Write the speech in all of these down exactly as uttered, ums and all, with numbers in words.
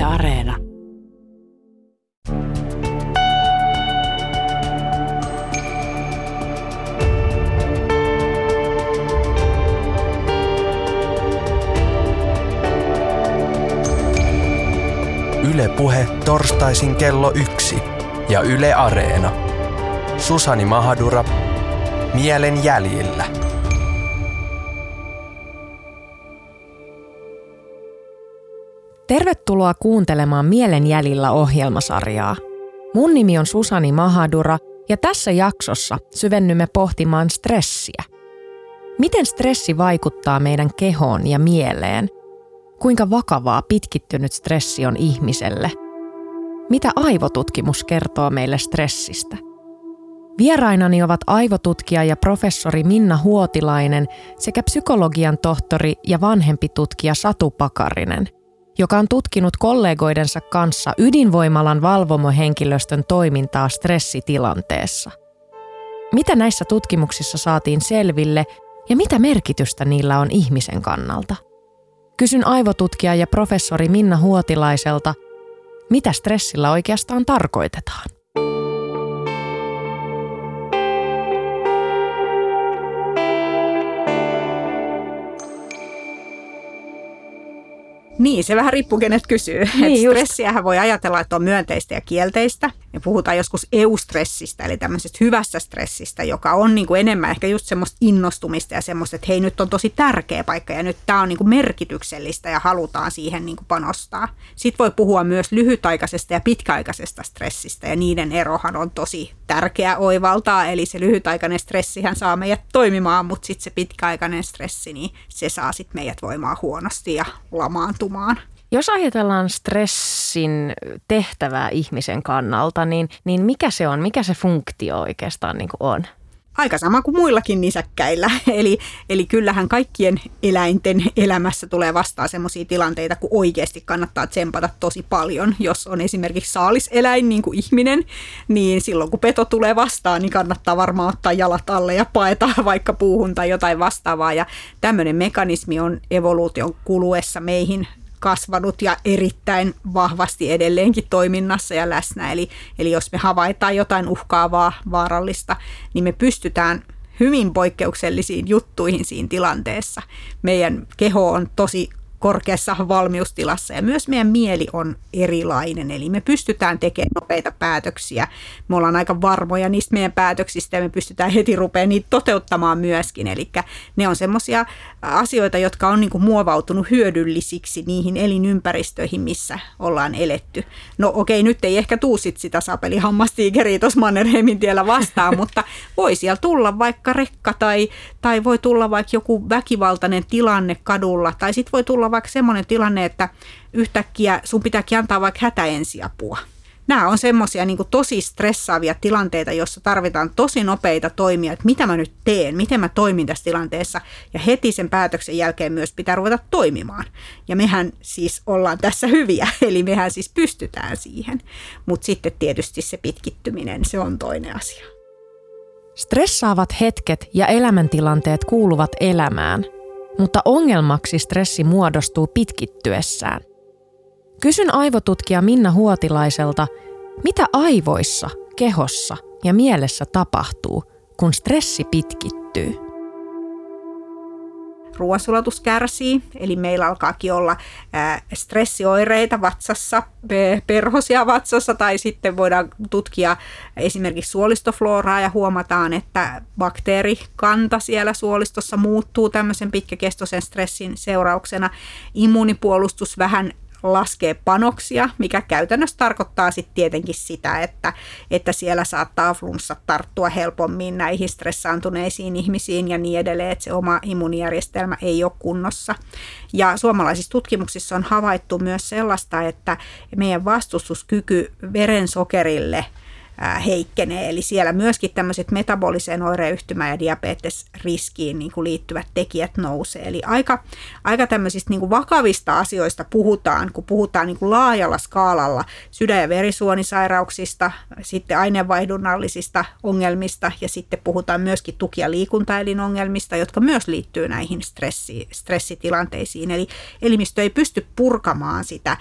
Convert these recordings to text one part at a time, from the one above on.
Areena. Yle Puhe torstaisin kello yksi ja Yle Areena. Susani Mahadura, Mielen jäljillä. Tervetuloa kuuntelemaan Mielen jäljillä -ohjelmasarjaa. Mun nimi on Susani Mahadura ja tässä jaksossa syvennymme pohtimaan stressiä. Miten stressi vaikuttaa meidän kehoon ja mieleen? Kuinka vakavaa pitkittynyt stressi on ihmiselle? Mitä aivotutkimus kertoo meille stressistä? Vierainani ovat aivotutkija ja professori Minna Huotilainen sekä psykologian tohtori ja vanhempi tutkija Satu Pakarinen, joka on tutkinut kollegoidensa kanssa ydinvoimalan valvomohenkilöstön toimintaa stressitilanteessa. Mitä näissä tutkimuksissa saatiin selville ja mitä merkitystä niillä on ihmisen kannalta? Kysyn aivotutkija ja professori Minna Huotilaiselta, mitä stressillä oikeastaan tarkoitetaan? Niin, se vähän riippuu, kenet kysyy. Niin, stressiähän voi ajatella, että on myönteistä ja kielteistä. Me puhutaan joskus eustressistä, eli tämmöisestä hyvästä stressistä, joka on niin kuin enemmän ehkä just semmoista innostumista ja semmoista, että hei, nyt on tosi tärkeä paikka ja nyt tämä on niin kuin merkityksellistä ja halutaan siihen niin kuin panostaa. Sitten voi puhua myös lyhytaikaisesta ja pitkäaikaisesta stressistä ja niiden erohan on tosi tärkeä oivaltaa. Eli se lyhytaikainen stressihän saa meidät toimimaan, mutta sitten se pitkäaikainen stressi, niin se saa sitten meidät voimaan huonosti ja lamaantumaan. Jos ajatellaan stressin tehtävää ihmisen kannalta, niin, niin mikä se on? Mikä se funktio oikeastaan niin kuin on? Aika sama kuin muillakin nisäkkäillä. Eli, eli kyllähän kaikkien eläinten elämässä tulee vastaan sellaisia tilanteita, kun oikeasti kannattaa tsempata tosi paljon. Jos on esimerkiksi saaliseläin, niin kuin ihminen, niin silloin kun peto tulee vastaan, niin kannattaa varmaan ottaa jalat alle ja paeta vaikka puuhun tai jotain vastaavaa. Ja tämmöinen mekanismi on evoluution kuluessa meihin kasvanut ja erittäin vahvasti edelleenkin toiminnassa ja läsnä. Eli, eli jos me havaitaan jotain uhkaavaa, vaarallista, niin me pystytään hyvin poikkeuksellisiin juttuihin siinä tilanteessa. Meidän keho on tosi korkeassa valmiustilassa ja myös meidän mieli on erilainen. Eli me pystytään tekemään nopeita päätöksiä. Me ollaan aika varmoja niistä meidän päätöksistä ja me pystytään heti rupeamaan niitä toteuttamaan myöskin. Eli ne on semmoisia asioita, jotka on niin kuin muovautunut hyödyllisiksi niihin elinympäristöihin, missä ollaan eletty. No okei, nyt ei ehkä tuu sit sitä sapelihammastiikeriä tuossa Mannerheimin tiellä vastaan, mutta voi siellä tulla vaikka rekka tai, tai voi tulla vaikka joku väkivaltainen tilanne kadulla tai sitten voi tulla vaikka semmoinen tilanne, että yhtäkkiä sun pitääkin antaa vaikka hätäensiapua. Nämä on semmoisia niin kuin tosi stressaavia tilanteita, joissa tarvitaan tosi nopeita toimia, että mitä mä nyt teen, miten mä toimin tässä tilanteessa. Ja heti sen päätöksen jälkeen myös pitää ruveta toimimaan. Ja mehän siis ollaan tässä hyviä, eli mehän siis pystytään siihen. Mutta sitten tietysti se pitkittyminen, se on toinen asia. Stressaavat hetket ja elämäntilanteet kuuluvat elämään, mutta ongelmaksi stressi muodostuu pitkittyessään. Kysyn aivotutkija Minna Huotilaiselta, mitä aivoissa, kehossa ja mielessä tapahtuu, kun stressi pitkittyy? Ruoansulatus kärsii, eli meillä alkaakin olla ää, stressioireita vatsassa, perhosia vatsassa, tai sitten voidaan tutkia esimerkiksi suolistoflooraa ja huomataan, että bakteerikanta siellä suolistossa muuttuu tämmöisen pitkäkestoisen stressin seurauksena. Immuunipuolustus vähän laskee panoksia, mikä käytännössä tarkoittaa sitten tietenkin sitä, että, että siellä saattaa flunssa tarttua helpommin näihin stressaantuneisiin ihmisiin ja niin edelleen, että se oma immuunijärjestelmä ei ole kunnossa. Ja suomalaisissa tutkimuksissa on havaittu myös sellaista, että meidän vastustuskyky verensokerille heikkenee. Eli siellä myöskin tämmöiset metaboliseen oireyhtymään ja diabetesriskiin niin kuin liittyvät tekijät nousee. Eli aika, aika tämmöisistä niin kuin vakavista asioista puhutaan, kun puhutaan niin kuin laajalla skaalalla sydän- ja verisuonisairauksista, sitten aineenvaihdunnallisista ongelmista ja sitten puhutaan myöskin tuki- ja liikuntaelinongelmista, jotka myös liittyy näihin stressi, stressitilanteisiin. Eli elimistö ei pysty purkamaan sitä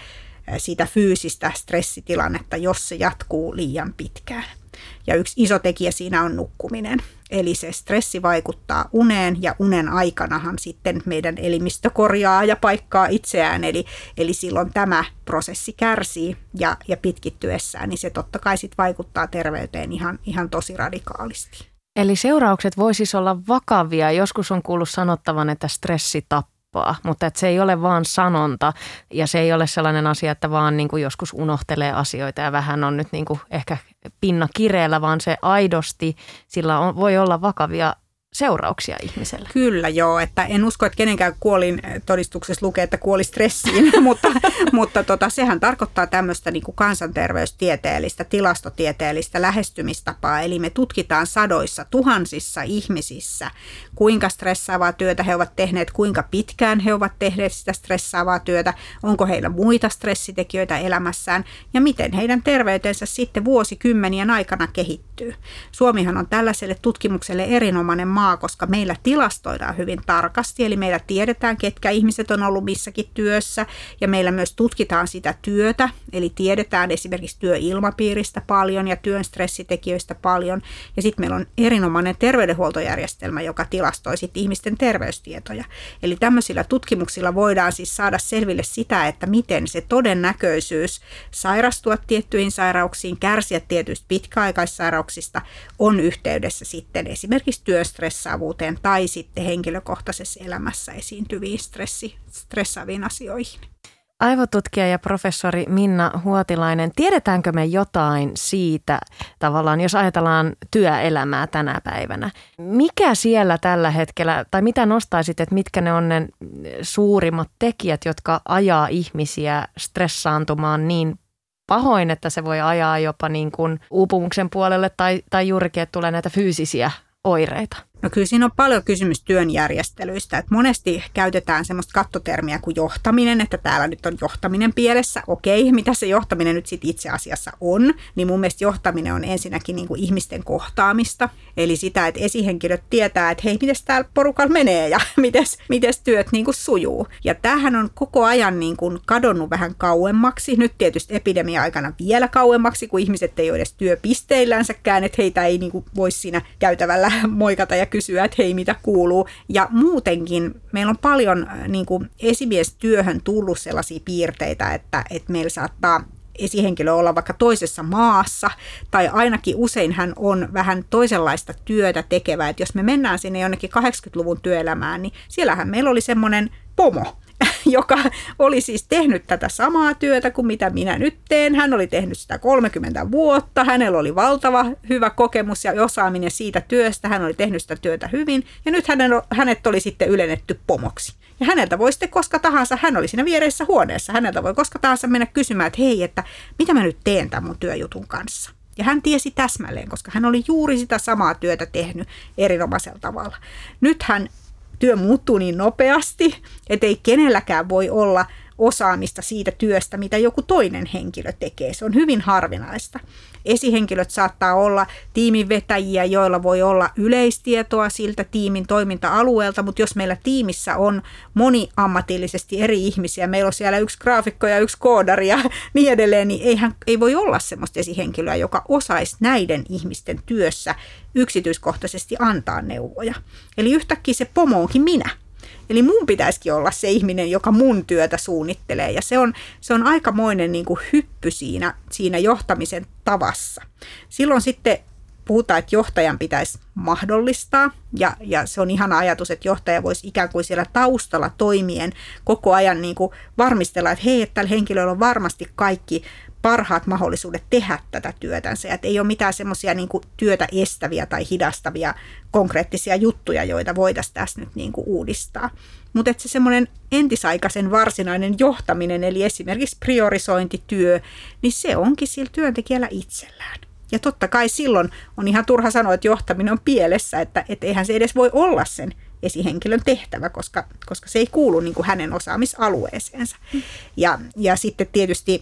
sitä fyysistä stressitilannetta, jos se jatkuu liian pitkään. Ja yksi iso tekijä siinä on nukkuminen. Eli se stressi vaikuttaa uneen ja unen aikanahan sitten meidän elimistö korjaa ja paikkaa itseään. Eli, eli silloin tämä prosessi kärsii ja, ja pitkittyessään, niin se totta kai sit vaikuttaa terveyteen ihan, ihan tosi radikaalisti. Eli seuraukset voi siis olla vakavia. Joskus on kuullut sanottavan, että stressi tappaa, mutta että se ei ole vaan sanonta ja se ei ole sellainen asia, että vaan niin kuin joskus unohtelee asioita ja vähän on nyt niin kuin ehkä pinna kireellä, vaan se aidosti, sillä on, voi olla vakavia seurauksia ihmiselle. Kyllä joo, että en usko, että kenenkään kuolin todistuksessa lukee, että kuoli stressiin, mutta, mutta tota, sehän tarkoittaa tämmöistä niin kuin kansanterveystieteellistä, tilastotieteellistä lähestymistapaa, eli me tutkitaan sadoissa, tuhansissa ihmisissä, kuinka stressaavaa työtä he ovat tehneet, kuinka pitkään he ovat tehneet sitä stressaavaa työtä, onko heillä muita stressitekijöitä elämässään ja miten heidän terveytensä sitten vuosikymmenien aikana kehittyy. Suomihan on tällaiselle tutkimukselle erinomainen maa, koska meillä tilastoidaan hyvin tarkasti, eli meillä tiedetään, ketkä ihmiset on ollut missäkin työssä, ja meillä myös tutkitaan sitä työtä, eli tiedetään esimerkiksi työilmapiiristä paljon ja työn stressitekijöistä paljon, ja sitten meillä on erinomainen terveydenhuoltojärjestelmä, joka tilastoi sitten ihmisten terveystietoja. Eli tämmöisillä tutkimuksilla voidaan siis saada selville sitä, että miten se todennäköisyys sairastua tiettyihin sairauksiin, kärsiä tietyistä pitkäaikaissairauksista on yhteydessä sitten esimerkiksi työstressiin, stressaavuuteen tai sitten henkilökohtaisessa elämässä esiintyviin stressi, stressaaviin asioihin. Aivotutkija ja professori Minna Huotilainen, tiedetäänkö me jotain siitä tavallaan, jos ajatellaan työelämää tänä päivänä? Mikä siellä tällä hetkellä, tai mitä nostaisit, että mitkä ne on ne suurimmat tekijät, jotka ajaa ihmisiä stressaantumaan niin pahoin, että se voi ajaa jopa niin kuin uupumuksen puolelle tai, tai juurikin, että tulee näitä fyysisiä oireita? No kyllä siinä on paljon kysymys työn järjestelyistä. Että monesti käytetään semmoista kattotermiä kuin johtaminen, että täällä nyt on johtaminen pielessä. Okei, mitä se johtaminen nyt sitten itse asiassa on? Niin mun mielestä johtaminen on ensinnäkin niin kuin ihmisten kohtaamista. Eli sitä, että esihenkilöt tietää, että hei, mites täällä porukalla menee ja mites, mites työt niin kuin sujuu. Ja tämähän on koko ajan niin kuin kadonnut vähän kauemmaksi. Nyt tietysti epidemia-aikana vielä kauemmaksi, kun ihmiset ei ole edes työpisteillänsäkään, että heitä ei niin kuin voi siinä käytävällä moikata ja kysyä, että hei, mitä kuuluu. Ja muutenkin meillä on paljon niin kuin esimiestyöhön tullut sellaisia piirteitä, että, että meillä saattaa esihenkilö olla vaikka toisessa maassa, tai ainakin usein hän on vähän toisenlaista työtä tekevä. Että jos me mennään sinne jonnekin kahdeksankymmentäluvun työelämään, niin siellähän meillä oli semmoinen pomo, joka oli siis tehnyt tätä samaa työtä kuin mitä minä nyt teen. Hän oli tehnyt sitä kolmekymmentä vuotta, hänellä oli valtava hyvä kokemus ja osaaminen siitä työstä, hän oli tehnyt sitä työtä hyvin, ja nyt hänet oli sitten ylennetty pomoksi. Ja häneltä voi sitten koska tahansa, hän oli siinä viereisessä huoneessa, häneltä voi koska tahansa mennä kysymään, että hei, että mitä mä nyt teen tämän mun työjutun kanssa. Ja hän tiesi täsmälleen, koska hän oli juuri sitä samaa työtä tehnyt erinomaisella tavalla. Nyt hän työ muuttuu niin nopeasti, ettei kenelläkään voi olla osaamista siitä työstä, mitä joku toinen henkilö tekee. Se on hyvin harvinaista. Esihenkilöt saattaa olla tiiminvetäjiä, joilla voi olla yleistietoa siltä tiimin toiminta-alueelta, mutta jos meillä tiimissä on moniammatillisesti eri ihmisiä, meillä on siellä yksi graafikko ja yksi koodari ja niin edelleen, niin eihän, ei voi olla semmoista esihenkilöä, joka osaisi näiden ihmisten työssä yksityiskohtaisesti antaa neuvoja. Eli yhtäkkiä se pomo onkin minä. Eli mun pitäisikin olla se ihminen, joka mun työtä suunnittelee, ja se on, se on aikamoinen niin kuin hyppy siinä, siinä johtamisen tavassa. Silloin sitten puhutaan, että johtajan pitäisi mahdollistaa, ja, ja se on ihana ajatus, että johtaja voisi ikään kuin siellä taustalla toimien koko ajan niin kuin varmistella, että hei, että tällä henkilöllä on varmasti kaikki parhaat mahdollisuudet tehdä tätä työtänsä, että ei ole mitään semmoisia niin kuin työtä estäviä tai hidastavia konkreettisia juttuja, joita voitaisiin tässä nyt niin kuin uudistaa. Mutta että se semmoinen entisaikaisen varsinainen johtaminen, eli esimerkiksi priorisointityö, niin se onkin sillä työntekijällä itsellään. Ja totta kai silloin on ihan turha sanoa, että johtaminen on pielessä, että et eihän se edes voi olla sen esihenkilön tehtävä, koska, koska se ei kuulu niin kuin hänen osaamisalueeseensa. Ja, ja sitten tietysti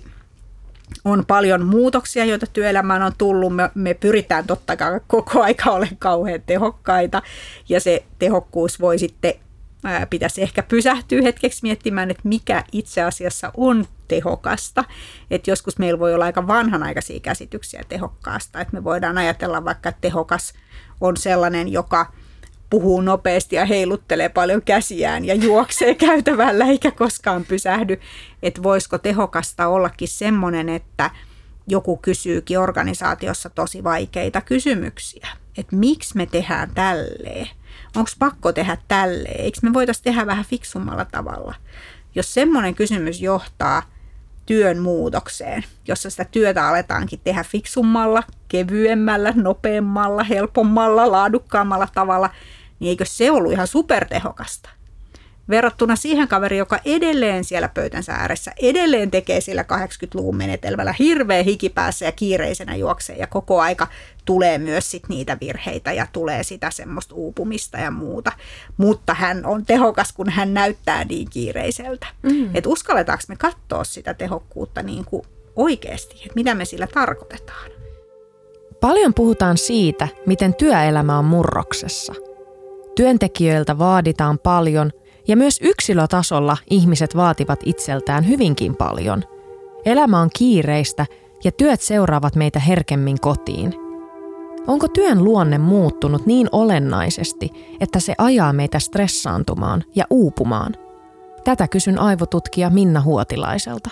on paljon muutoksia, joita työelämään on tullut. Me, me pyritään totta kai koko aika olemaan kauhean tehokkaita, ja se tehokkuus voi sitten, ää, pitäisi ehkä pysähtyä hetkeksi miettimään, että mikä itse asiassa on tehokasta. Et joskus meillä voi olla aika vanhanaikaisia käsityksiä tehokkaasta, että me voidaan ajatella vaikka, että tehokas on sellainen, joka puhuu nopeasti ja heiluttelee paljon käsiään ja juoksee käytävällä eikä koskaan pysähdy. Että voisiko tehokasta ollakin semmoinen, että joku kysyykin organisaatiossa tosi vaikeita kysymyksiä. Että miksi me tehdään tälleen? Onko pakko tehdä tälleen? Eikö me voitaisiin tehdä vähän fiksummalla tavalla? Jos semmoinen kysymys johtaa työn muutokseen, jossa sitä työtä aletaankin tehdä fiksummalla, kevyemmällä, nopeammalla, helpommalla, laadukkaammalla tavalla, niin eikö se ollut ihan supertehokasta? Verrattuna siihen kaveriin, joka edelleen siellä pöytänsä ääressä, edelleen tekee sillä kahdeksankymmentäluvun menetelmällä hirveä hikipäässä ja kiireisenä juoksee ja koko aika tulee myös sit niitä virheitä ja tulee sitä semmoista uupumista ja muuta. Mutta hän on tehokas, kun hän näyttää niin kiireiseltä. Mm. Et uskalletaanko me katsoa sitä tehokkuutta niin kuin oikeasti, että mitä me sillä tarkoitetaan? Paljon puhutaan siitä, miten työelämä on murroksessa. Työntekijöiltä vaaditaan paljon ja myös yksilötasolla ihmiset vaativat itseltään hyvinkin paljon. Elämä on kiireistä ja työt seuraavat meitä herkemmin kotiin. Onko työn luonne muuttunut niin olennaisesti, että se ajaa meitä stressaantumaan ja uupumaan? Tätä kysyn aivotutkija Minna Huotilaiselta.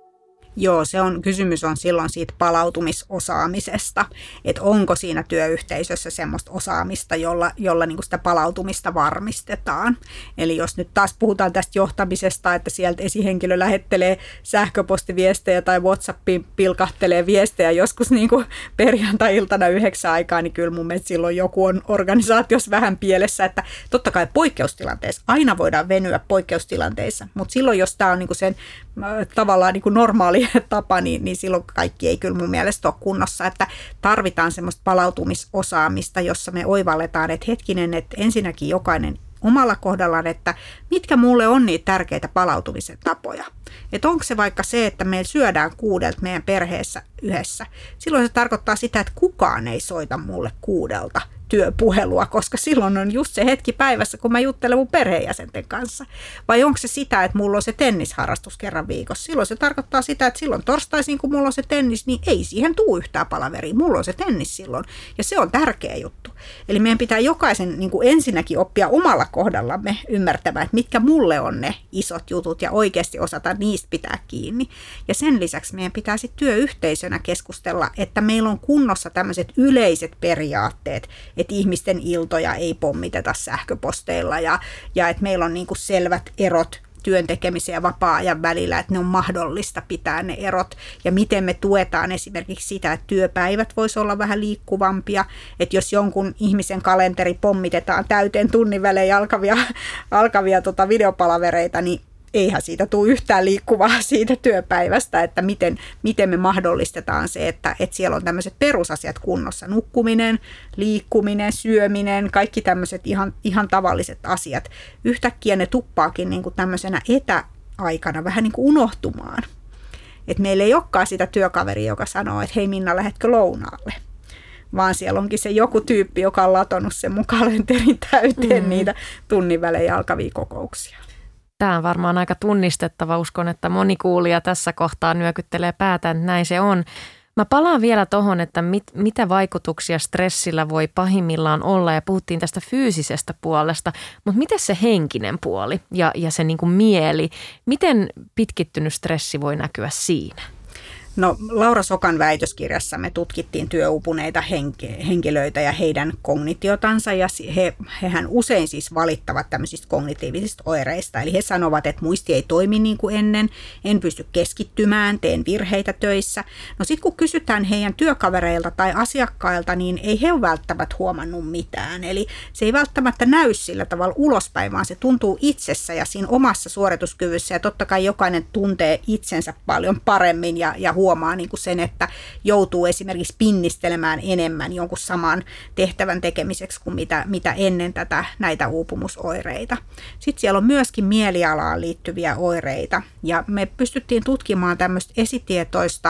Joo, se on, kysymys on silloin siitä palautumisosaamisesta, että onko siinä työyhteisössä semmoista osaamista, jolla, jolla niin kuin sitä palautumista varmistetaan. Eli jos nyt taas puhutaan tästä johtamisesta, että sieltä esihenkilö lähettelee sähköpostiviestejä tai WhatsAppiin pilkahtelee viestejä joskus niin kuin perjantai-iltana yhdeksän aikaa, niin kyllä mun mielestä silloin joku on organisaatiossa vähän pielessä, että totta kai poikkeustilanteessa, aina voidaan venyä poikkeustilanteissa, mutta silloin jos tämä on niin kuin sen tavallaan niin kuin normaali tapa, niin, niin silloin kaikki ei kyllä mun mielestä ole kunnossa, että tarvitaan semmoista palautumisosaamista, jossa me oivalletaan, että hetkinen, että ensinnäkin jokainen omalla kohdallaan, että mitkä mulle on niitä tärkeitä palautumisen tapoja. Että onko se vaikka se, että meillä syödään kuudelta meidän perheessä yhdessä. Silloin se tarkoittaa sitä, että kukaan ei soita mulle kuudelta työpuhelua, koska silloin on just se hetki päivässä, kun mä juttelen mun perheenjäsenten kanssa. Vai onko se sitä, että mulla on se tennisharrastus kerran viikossa? Silloin se tarkoittaa sitä, että silloin torstaisin, kun mulla on se tennis, niin ei siihen tule yhtään palaveria. Mulla on se tennis silloin, ja se on tärkeä juttu. Eli meidän pitää jokaisen niin kuin ensinnäkin oppia omalla kohdallamme ymmärtämään, että mitkä mulle on ne isot jutut, ja oikeasti osata niistä pitää kiinni. Ja sen lisäksi meidän pitää sitten työyhteisönä keskustella, että meillä on kunnossa tämmöiset yleiset periaatteet, että ihmisten iltoja ei pommiteta sähköposteilla ja, ja että meillä on niin kuin selvät erot työn tekemisen ja vapaa-ajan välillä, että ne on mahdollista pitää ne erot ja miten me tuetaan esimerkiksi sitä, että työpäivät voisi olla vähän liikkuvampia, että jos jonkun ihmisen kalenteri pommitetaan täyteen tunnin välein alkavia, alkavia tota videopalavereita, niin eihän siitä tule yhtään liikkuvaa siitä työpäivästä, että miten, miten me mahdollistetaan se, että, että siellä on tämmöiset perusasiat kunnossa. Nukkuminen, liikkuminen, syöminen, kaikki tämmöiset ihan, ihan tavalliset asiat. Yhtäkkiä ne tuppaakin niin kuin tämmöisenä etäaikana vähän niin kuin unohtumaan. Että meillä ei olekaan sitä työkaveria, joka sanoo, että hei Minna, lähetkö lounaalle? Vaan siellä onkin se joku tyyppi, joka on latonut sen mun kalenterin täyteen mm. niitä tunnin välein alkavia kokouksia. Tämä on varmaan aika tunnistettava. Uskon, että moni kuulija tässä kohtaa nyökyttelee päätään, että näin se on. Mä palaan vielä tuohon, että mit, mitä vaikutuksia stressillä voi pahimmillaan olla, ja puhuttiin tästä fyysisestä puolesta, mutta miten se henkinen puoli ja, ja se niin kuin mieli, miten pitkittynyt stressi voi näkyä siinä? No, Laura Sokan väitöskirjassa me tutkittiin työuupuneita henke- henkilöitä ja heidän kognitiotansa, ja he, hehän usein siis valittavat tämmöisistä kognitiivisista oireista. Eli he sanovat, että muisti ei toimi niin kuin ennen, en pysty keskittymään, teen virheitä töissä. No sitten kun kysytään heidän työkavereilta tai asiakkailta, niin ei he ole välttämättä huomannut mitään. Eli se ei välttämättä näy sillä tavalla ulospäin, vaan se tuntuu itsessä ja siinä omassa suorituskyvyssä. Ja totta kai jokainen tuntee itsensä paljon paremmin ja, ja huomaa niin kuin sen, että joutuu esimerkiksi pinnistelemään enemmän jonkun saman tehtävän tekemiseksi kuin mitä, mitä ennen tätä näitä uupumusoireita. Sitten siellä on myöskin mielialaan liittyviä oireita, ja me pystyttiin tutkimaan tämmöistä esitietoista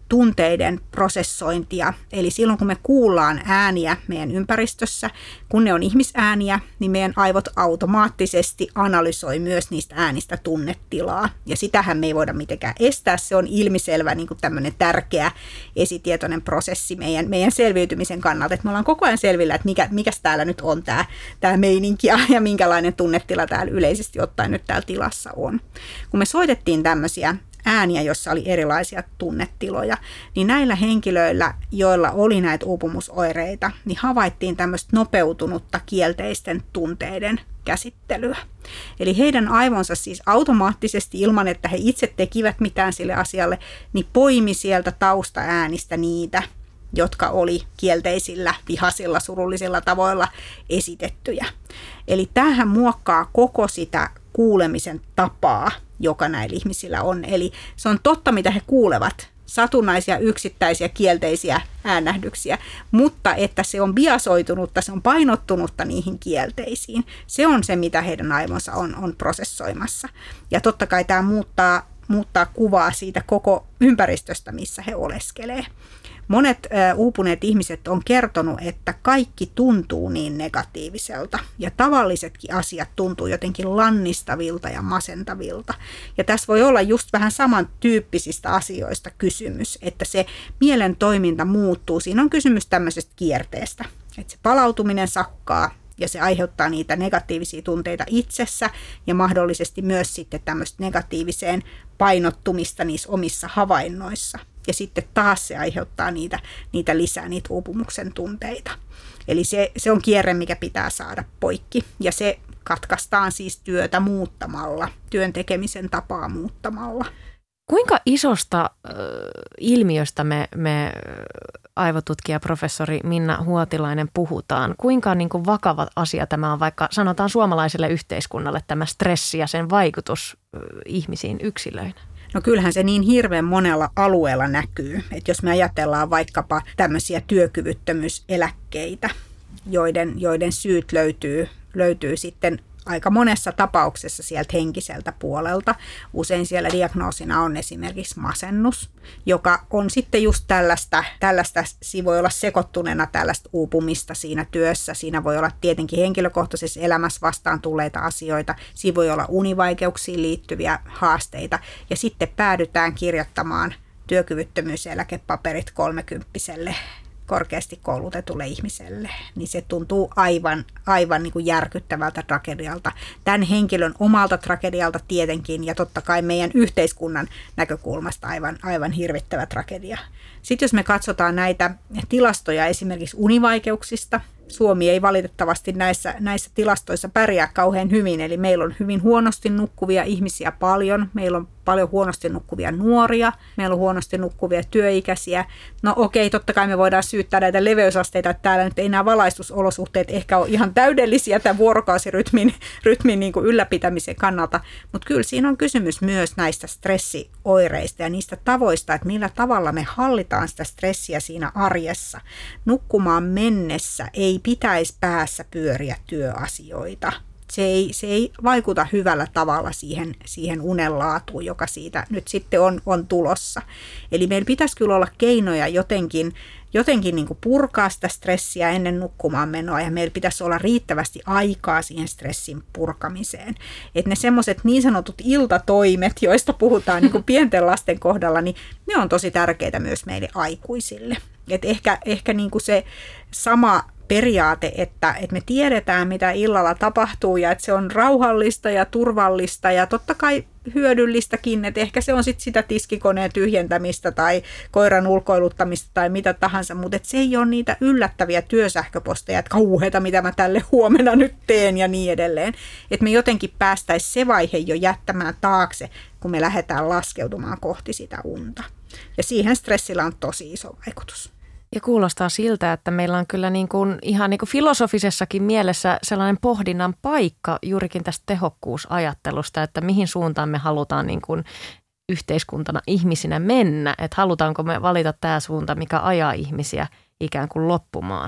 tunteiden prosessointia. Eli silloin kun me kuullaan ääniä meidän ympäristössä, kun ne on ihmisääniä, niin meidän aivot automaattisesti analysoi myös niistä äänistä tunnetilaa. Ja sitähän me ei voida mitenkään estää. Se on ilmiselvä niin kuin tämmöinen tärkeä esitietoinen prosessi meidän, meidän selviytymisen kannalta. Että me ollaan koko ajan selvillä, että mikä, mikäs täällä nyt on tämä, tämä meininki ja, ja minkälainen tunnetila täällä yleisesti ottaen nyt täällä tilassa on. Kun me soitettiin tämmöisiä ääniä, joissa oli erilaisia tunnetiloja, niin näillä henkilöillä, joilla oli näitä uupumusoireita, niin havaittiin tämmöistä nopeutunutta kielteisten tunteiden käsittelyä. Eli heidän aivonsa siis automaattisesti, ilman että he itse tekivät mitään sille asialle, niin poimi sieltä taustaäänistä niitä, jotka oli kielteisillä, vihasilla, surullisilla tavoilla esitettyjä. Eli tämähän muokkaa koko sitä kuulemisen tapaa, joka näillä ihmisillä on. Eli se on totta, mitä he kuulevat, satunnaisia, yksittäisiä, kielteisiä äänähdyksiä, mutta että se on biasoitunutta, se on painottunutta niihin kielteisiin. Se on se, mitä heidän aivonsa on, on prosessoimassa. Ja totta kai tämä muuttaa, muuttaa kuvaa siitä koko ympäristöstä, missä he oleskelee. Monet uupuneet ihmiset on kertonut, että kaikki tuntuu niin negatiiviselta ja tavallisetkin asiat tuntuu jotenkin lannistavilta ja masentavilta. Ja tässä voi olla just vähän samantyyppisistä asioista kysymys, että se mielen toiminta muuttuu. Siinä on kysymys tämmöisestä kierteestä, että se palautuminen sakkaa ja se aiheuttaa niitä negatiivisia tunteita itsessä ja mahdollisesti myös sitten tämmöistä negatiiviseen painottumista niissä omissa havainnoissa. Ja sitten taas se aiheuttaa niitä, niitä lisää, niitä uupumuksen tunteita. Eli se, se on kierre, mikä pitää saada poikki. Ja se katkaistaan siis työtä muuttamalla, työn tekemisen tapaa muuttamalla. Kuinka isosta äh, ilmiöstä me, me aivotutkija professori Minna Huotilainen puhutaan? Kuinka niin kuin vakava asia tämä on, vaikka sanotaan suomalaiselle yhteiskunnalle tämä stressi ja sen vaikutus äh, ihmisiin yksilöinä? No kyllähän se niin hirveän monella alueella näkyy, että jos me ajatellaan vaikkapa tämmöisiä työkyvyttömyyseläkkeitä, joiden, joiden syyt löytyy, löytyy sitten aika monessa tapauksessa sieltä henkiseltä puolelta. Usein siellä diagnoosina on esimerkiksi masennus, joka on sitten just tällaista, tällaista siinä voi olla sekoittuneena tällaista uupumista siinä työssä. Siinä voi olla tietenkin henkilökohtaisessa elämässä vastaan tulleita asioita. Siinä voi olla univaikeuksiin liittyviä haasteita. Ja sitten päädytään kirjoittamaan työkyvyttömyyseläkepaperit kolmekymppiselle korkeasti koulutetulle ihmiselle, niin se tuntuu aivan, aivan niin kuin järkyttävältä tragedialta. Tämän henkilön omalta tragedialta tietenkin, ja totta kai meidän yhteiskunnan näkökulmasta aivan, aivan hirvittävä tragedia. Sitten jos me katsotaan näitä tilastoja esimerkiksi univaikeuksista, Suomi ei valitettavasti näissä, näissä tilastoissa pärjää kauhean hyvin, eli meillä on hyvin huonosti nukkuvia ihmisiä paljon, meillä on paljon huonosti nukkuvia nuoria, meillä on huonosti nukkuvia työikäisiä. No okei, totta kai me voidaan syyttää näitä leveysasteita, että täällä nyt ei nämä valaistusolosuhteet ehkä ole ihan täydellisiä tämän vuorokausirytmin rytmin niin kuin ylläpitämisen kannalta, mutta kyllä siinä on kysymys myös näistä stressioireista ja niistä tavoista, että millä tavalla me hallitaan sitä stressiä siinä arjessa. Nukkumaan mennessä ei pitäisi päässä pyöriä työasioita. Se ei, se ei vaikuta hyvällä tavalla siihen, siihen unenlaatuun, joka siitä nyt sitten on, on tulossa. Eli meillä pitäisi kyllä olla keinoja jotenkin, jotenkin niin kuin purkaa sitä stressiä ennen nukkumaan menoa, ja meillä pitäisi olla riittävästi aikaa siihen stressin purkamiseen. Että ne semmoiset niin sanotut iltatoimet, joista puhutaan niin kuin pienten lasten kohdalla, niin ne on tosi tärkeitä myös meille aikuisille. Et ehkä ehkä niin kuin se sama periaate, että, että me tiedetään, mitä illalla tapahtuu ja että se on rauhallista ja turvallista ja totta kai hyödyllistäkin, että ehkä se on sitten sitä tiskikoneen tyhjentämistä tai koiran ulkoiluttamista tai mitä tahansa, mutta että se ei ole niitä yllättäviä työsähköposteja, että kauheata, mitä mä tälle huomenna nyt teen ja niin edelleen. Että me jotenkin päästäisiin se vaihe jo jättämään taakse, kun me lähdetään laskeutumaan kohti sitä unta. Ja siihen stressillä on tosi iso vaikutus. Ja kuulostaa siltä, että meillä on kyllä niin kuin ihan niin kuin filosofisessakin mielessä sellainen pohdinnan paikka juurikin tästä tehokkuusajattelusta, että mihin suuntaan me halutaan niin kuin yhteiskuntana ihmisinä mennä. Että halutaanko me valita tämä suunta, mikä ajaa ihmisiä ikään kuin loppumaan.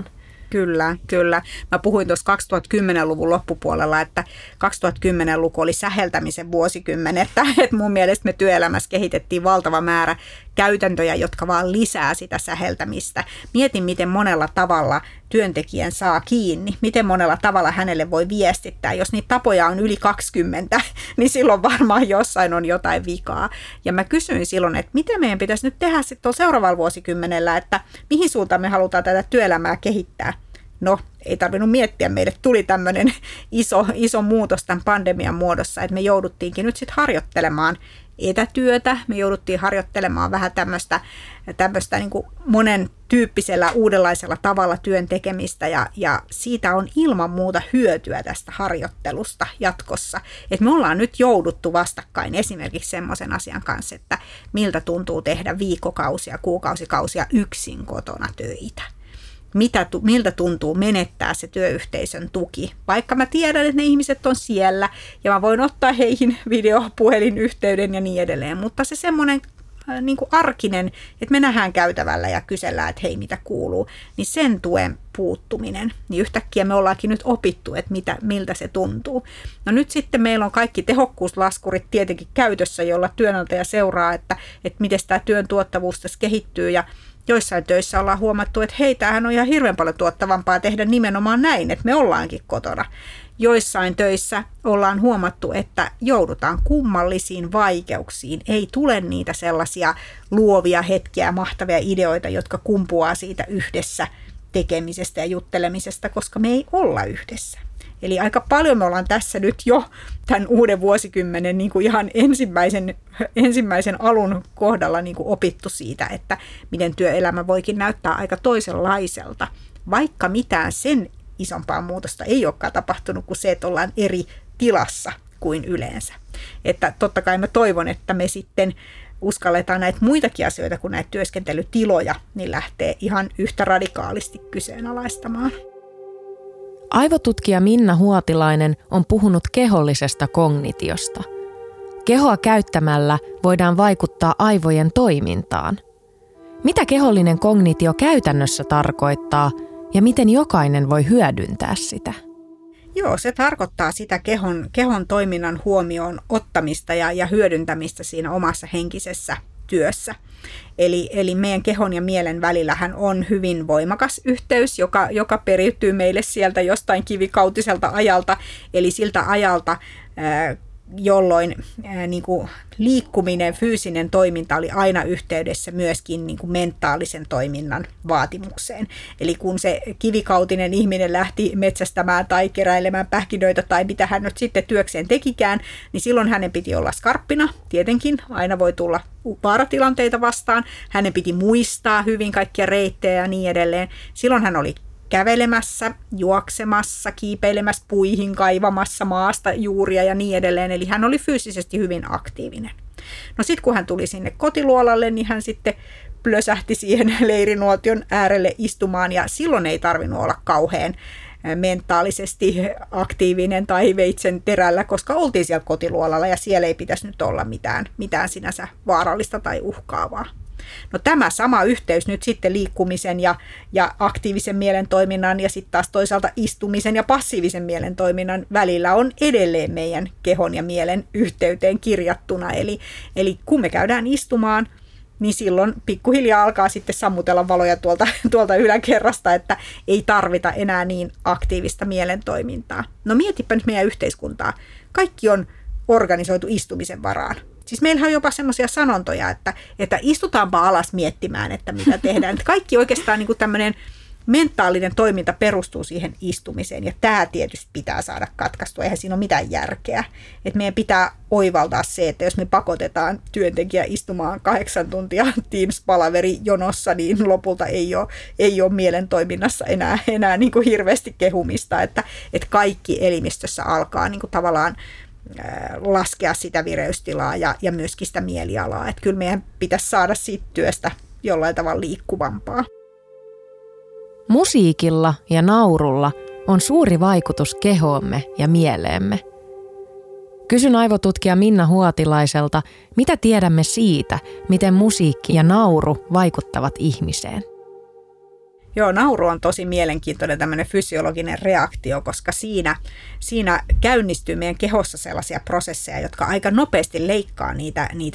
Kyllä, kyllä. Mä puhuin tuossa kaksituhattakymmenluvun loppupuolella, että kaksituhattakymmenen-luku oli säheltämisen vuosikymmen, että, että mun mielestä me työelämässä kehitettiin valtava määrä käytäntöjä, jotka vaan lisää sitä säheltämistä. Mietin, miten monella tavalla työntekijän saa kiinni, miten monella tavalla hänelle voi viestittää. Jos niitä tapoja on yli kaksikymmentä, niin silloin varmaan jossain on jotain vikaa. Ja mä kysyin silloin, että miten meidän pitäisi nyt tehdä sitten seuraavalla vuosikymmenellä, että mihin suuntaan me halutaan tätä työelämää kehittää. No, ei tarvinnut miettiä, meille tuli tämmöinen iso, iso muutos tämän pandemian muodossa, että me jouduttiinkin nyt sitten harjoittelemaan etätyötä, me jouduttiin harjoittelemaan vähän tämmöistä, tämmöistä niin kuin monen tyyppisellä uudenlaisella tavalla työn tekemistä ja, ja siitä on ilman muuta hyötyä tästä harjoittelusta jatkossa. Et me ollaan nyt jouduttu vastakkain esimerkiksi semmoisen asian kanssa, että miltä tuntuu tehdä viikkokausia, kuukausikausia yksin kotona töitä. Mitä, miltä tuntuu menettää se työyhteisön tuki. Vaikka mä tiedän, että ne ihmiset on siellä ja mä voin ottaa heihin videopuhelinyhteyden ja niin edelleen, mutta se semmoinen äh, niin kuin arkinen, että me nähdään käytävällä ja kysellään, että hei, mitä kuuluu, niin sen tuen puuttuminen, niin yhtäkkiä me ollaankin nyt opittu, että mitä, miltä se tuntuu. No nyt sitten meillä on kaikki tehokkuuslaskurit tietenkin käytössä, jolla työnantaja seuraa, että, että miten tämä työn tuottavuus tässä kehittyy ja joissain töissä ollaan huomattu, että hei, tämähän on ihan hirveän paljon tuottavampaa tehdä nimenomaan näin, että me ollaankin kotona. Joissain töissä ollaan huomattu, että joudutaan kummallisiin vaikeuksiin. Ei tule niitä sellaisia luovia hetkiä, mahtavia ideoita, jotka kumpuaa siitä yhdessä tekemisestä ja juttelemisesta, koska me ei olla yhdessä. Eli aika paljon me ollaan tässä nyt jo tämän uuden vuosikymmenen niin kuin ihan ensimmäisen, ensimmäisen alun kohdalla niin kuin opittu siitä, että miten työelämä voikin näyttää aika toisenlaiselta, vaikka mitään sen isompaa muutosta ei olekaan tapahtunut kuin se, että ollaan eri tilassa kuin yleensä. Että totta kai mä toivon, että me sitten uskalletaan näitä muitakin asioita kuin näitä työskentelytiloja, niin lähtee ihan yhtä radikaalisti kyseenalaistamaan. Aivotutkija Minna Huotilainen on puhunut kehollisesta kognitiosta. Kehoa käyttämällä voidaan vaikuttaa aivojen toimintaan. Mitä kehollinen kognitio käytännössä tarkoittaa ja miten jokainen voi hyödyntää sitä? Joo, se tarkoittaa sitä kehon, kehon toiminnan huomioon ottamista ja, ja hyödyntämistä siinä omassa henkisessä työssä. Eli, eli meidän kehon ja mielen välillähän on hyvin voimakas yhteys, joka, joka periytyy meille sieltä jostain kivikautiselta ajalta, eli siltä ajalta, ää, jolloin ää, niin kuin liikkuminen, fyysinen toiminta oli aina yhteydessä myöskin niin kuin mentaalisen toiminnan vaatimukseen. Eli kun se kivikautinen ihminen lähti metsästämään tai keräilemään pähkinöitä tai mitä hän nyt sitten työkseen tekikään, niin silloin hänen piti olla skarppina. Tietenkin aina voi tulla vaaratilanteita vastaan. Hänen piti muistaa hyvin kaikkia reittejä ja niin edelleen. Silloin hän oli kävelemässä, juoksemassa, kiipeilemässä puihin, kaivamassa maasta juuria ja niin edelleen. Eli hän oli fyysisesti hyvin aktiivinen. No sitten kun hän tuli sinne kotiluolalle, niin hän sitten plösähti siihen leirinuotion äärelle istumaan ja silloin ei tarvinnut olla kauhean mentaalisesti aktiivinen tai veitsen terällä, koska oltiin siellä kotiluolalla ja siellä ei pitäisi nyt olla mitään, mitään sinänsä vaarallista tai uhkaavaa. No tämä sama yhteys nyt sitten liikkumisen ja, ja aktiivisen mielentoiminnan ja sitten taas toisaalta istumisen ja passiivisen mielentoiminnan välillä on edelleen meidän kehon ja mielen yhteyteen kirjattuna. Eli, eli kun me käydään istumaan, niin silloin pikkuhiljaa alkaa sitten sammutella valoja tuolta, tuolta yläkerrasta, että ei tarvita enää niin aktiivista mielentoimintaa. No mietipä nyt meidän yhteiskuntaa. Kaikki on organisoitu istumisen varaan. Siis meillähän on jopa semmoisia sanontoja, että, että istutaanpa alas miettimään, että mitä tehdään. Että kaikki oikeastaan niin kuin tämmöinen mentaalinen toiminta perustuu siihen istumiseen, ja tämä tietysti pitää saada katkaistua, eihän siinä ole mitään järkeä. Et meidän pitää oivaltaa se, että jos me pakotetaan työntekijä istumaan kahdeksan tuntia Teams-palaveri jonossa, niin lopulta ei ole, ei ole mielentoiminnassa enää, enää niin kuin hirveästi kehumista, että, että kaikki elimistössä alkaa niin kuin tavallaan laskea sitä vireystilaa ja, ja myöskin sitä mielialaa. Että kyllä meidän pitäisi saada siitä työstä jollain tavalla liikkuvampaa. Musiikilla ja naurulla on suuri vaikutus kehoomme ja mieleemme. Kysyn aivotutkija Minna Huotilaiselta, mitä tiedämme siitä, miten musiikki ja nauru vaikuttavat ihmiseen? Joo, nauru on tosi mielenkiintoinen tämmöinen fysiologinen reaktio, koska siinä, siinä käynnistyy meidän kehossa sellaisia prosesseja, jotka aika nopeasti leikkaa niitä, niitä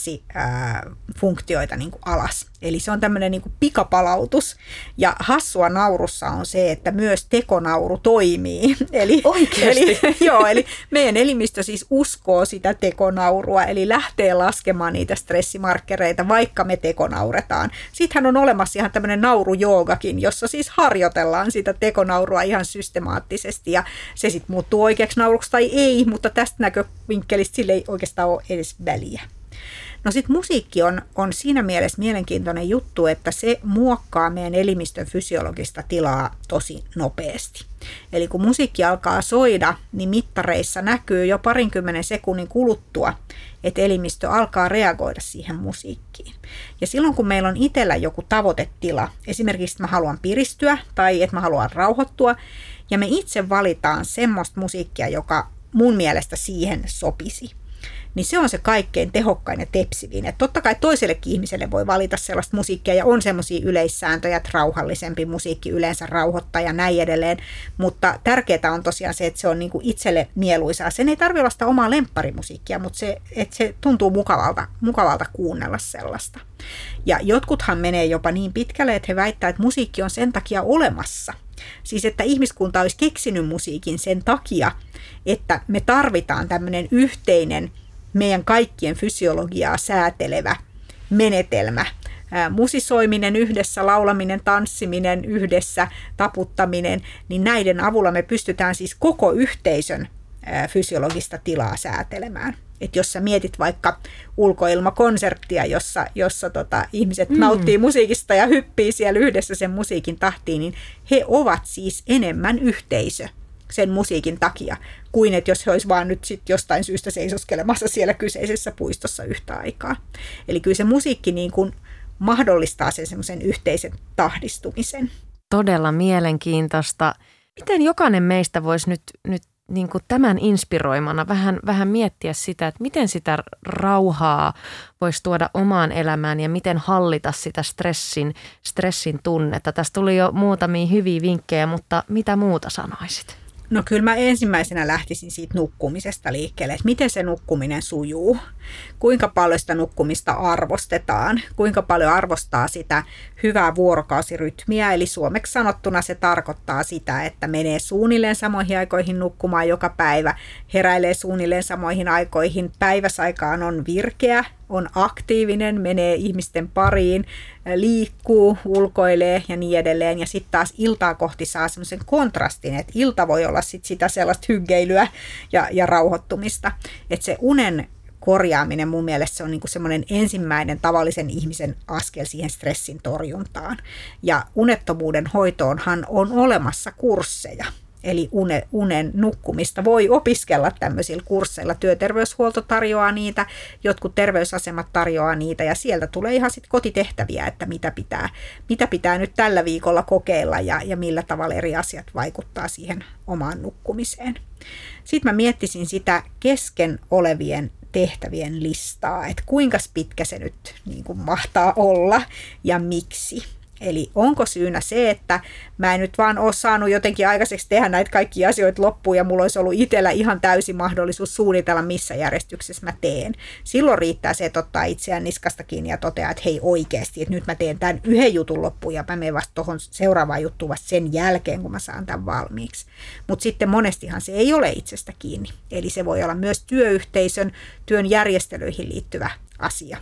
stressifunktioita niin kuin alas. Eli se on tämmöinen niin kuin pikapalautus. Ja hassua naurussa on se, että myös tekonauru toimii. Eli, Oikeasti? Eli, joo, eli meidän elimistö siis uskoo sitä tekonaurua, eli lähtee laskemaan niitä stressimarkkereita, vaikka me tekonauretaan. Sittenhän on olemassa ihan tämmöinen naurujoogakin, jossa siis harjoitellaan sitä tekonaurua ihan systemaattisesti, ja se sitten muuttuu oikeaksi nauruksi tai ei, mutta tästä näkövinkkelistä sille ei oikeastaan ole edes väliä. No sitten musiikki on, on siinä mielessä mielenkiintoinen juttu, että se muokkaa meidän elimistön fysiologista tilaa tosi nopeasti. Eli kun musiikki alkaa soida, niin mittareissa näkyy jo parinkymmenen sekunnin kuluttua, että elimistö alkaa reagoida siihen musiikkiin. Ja silloin kun meillä on itsellä joku tavoitetila, esimerkiksi että mä haluan piristyä tai että mä haluan rauhoittua, ja me itse valitaan semmoista musiikkia, joka mun mielestä siihen sopisi, niin se on se kaikkein tehokkain ja tepsivin. Et totta kai toisellekin ihmiselle voi valita sellaista musiikkia, ja on semmoisia yleissääntöjä, että rauhallisempi musiikki yleensä rauhoittaa ja näin edelleen, mutta tärkeää on tosiaan se, että se on niinku itselle mieluisaa. Sen ei tarvitse olla sitä omaa lempparimusiikkia, mutta se, että se tuntuu mukavalta, mukavalta kuunnella sellaista. Ja jotkuthan menee jopa niin pitkälle, että he väittää, että musiikki on sen takia olemassa. Siis että ihmiskunta olisi keksinyt musiikin sen takia, että me tarvitaan tämmöinen yhteinen meidän kaikkien fysiologiaa säätelevä menetelmä. Musisoiminen yhdessä, laulaminen, tanssiminen yhdessä, taputtaminen, niin näiden avulla me pystytään siis koko yhteisön fysiologista tilaa säätelemään. Että jos sä mietit vaikka ulkoilmakonserttia, jossa, jossa tota, ihmiset mm. nauttii musiikista ja hyppii siellä yhdessä sen musiikin tahtiin, niin he ovat siis enemmän yhteisö sen musiikin takia, kuin että jos he olisivat vaan nyt sit jostain syystä seisoskelemassa siellä kyseisessä puistossa yhtä aikaa. Eli kyllä se musiikki niin kuin mahdollistaa sen semmoisen yhteisen tahdistumisen. Todella mielenkiintoista. Miten jokainen meistä voisi nyt, nyt niin kuin tämän inspiroimana vähän, vähän miettiä sitä, että miten sitä rauhaa voisi tuoda omaan elämään ja miten hallita sitä stressin, stressin tunnetta. Tässä tuli jo muutamia hyviä vinkkejä, mutta mitä muuta sanoisit? No kyllä mä ensimmäisenä lähtisin siitä nukkumisesta liikkeelle, että miten se nukkuminen sujuu, kuinka paljon sitä nukkumista arvostetaan, kuinka paljon arvostaa sitä hyvää vuorokausirytmiä, eli suomeksi sanottuna se tarkoittaa sitä, että menee suunnilleen samoihin aikoihin nukkumaan joka päivä, heräilee suunnilleen samoihin aikoihin, päiväsaikaan on virkeä, on aktiivinen, menee ihmisten pariin, liikkuu, ulkoilee ja niin edelleen. Ja sitten taas iltaa kohti saa semmoisen kontrastin, että ilta voi olla sit sitä sellaista hyggeilyä ja, ja rauhoittumista. Että se unen korjaaminen mun mielestä se on niinku semmoinen ensimmäinen tavallisen ihmisen askel siihen stressin torjuntaan. Ja unettomuuden hoitoonhan on olemassa kursseja. Eli une, unen nukkumista voi opiskella tämmöisillä kursseilla. Työterveyshuolto tarjoaa niitä, jotkut terveysasemat tarjoaa niitä ja sieltä tulee ihan sitten kotitehtäviä, että mitä pitää, mitä pitää nyt tällä viikolla kokeilla ja, ja millä tavalla eri asiat vaikuttaa siihen omaan nukkumiseen. Sitten mä miettisin sitä kesken olevien tehtävien listaa, että kuinka pitkä se nyt niin kuin mahtaa olla ja miksi. Eli onko syynä se, että mä en nyt vaan ole saanut jotenkin aikaiseksi tehdä näitä kaikkia asioita loppuun ja mulla olisi ollut itsellä ihan täysi mahdollisuus suunnitella, missä järjestyksessä mä teen. Silloin riittää se, että ottaa itseään niskasta kiinni ja toteaa, että hei oikeasti, että nyt mä teen tämän yhden jutun loppuun ja mä menen vasta tuohon seuraavaan juttuun vasta sen jälkeen, kun mä saan tämän valmiiksi. Mutta sitten monestihan se ei ole itsestä kiinni. Eli se voi olla myös työyhteisön, työn järjestelyihin liittyvä asia.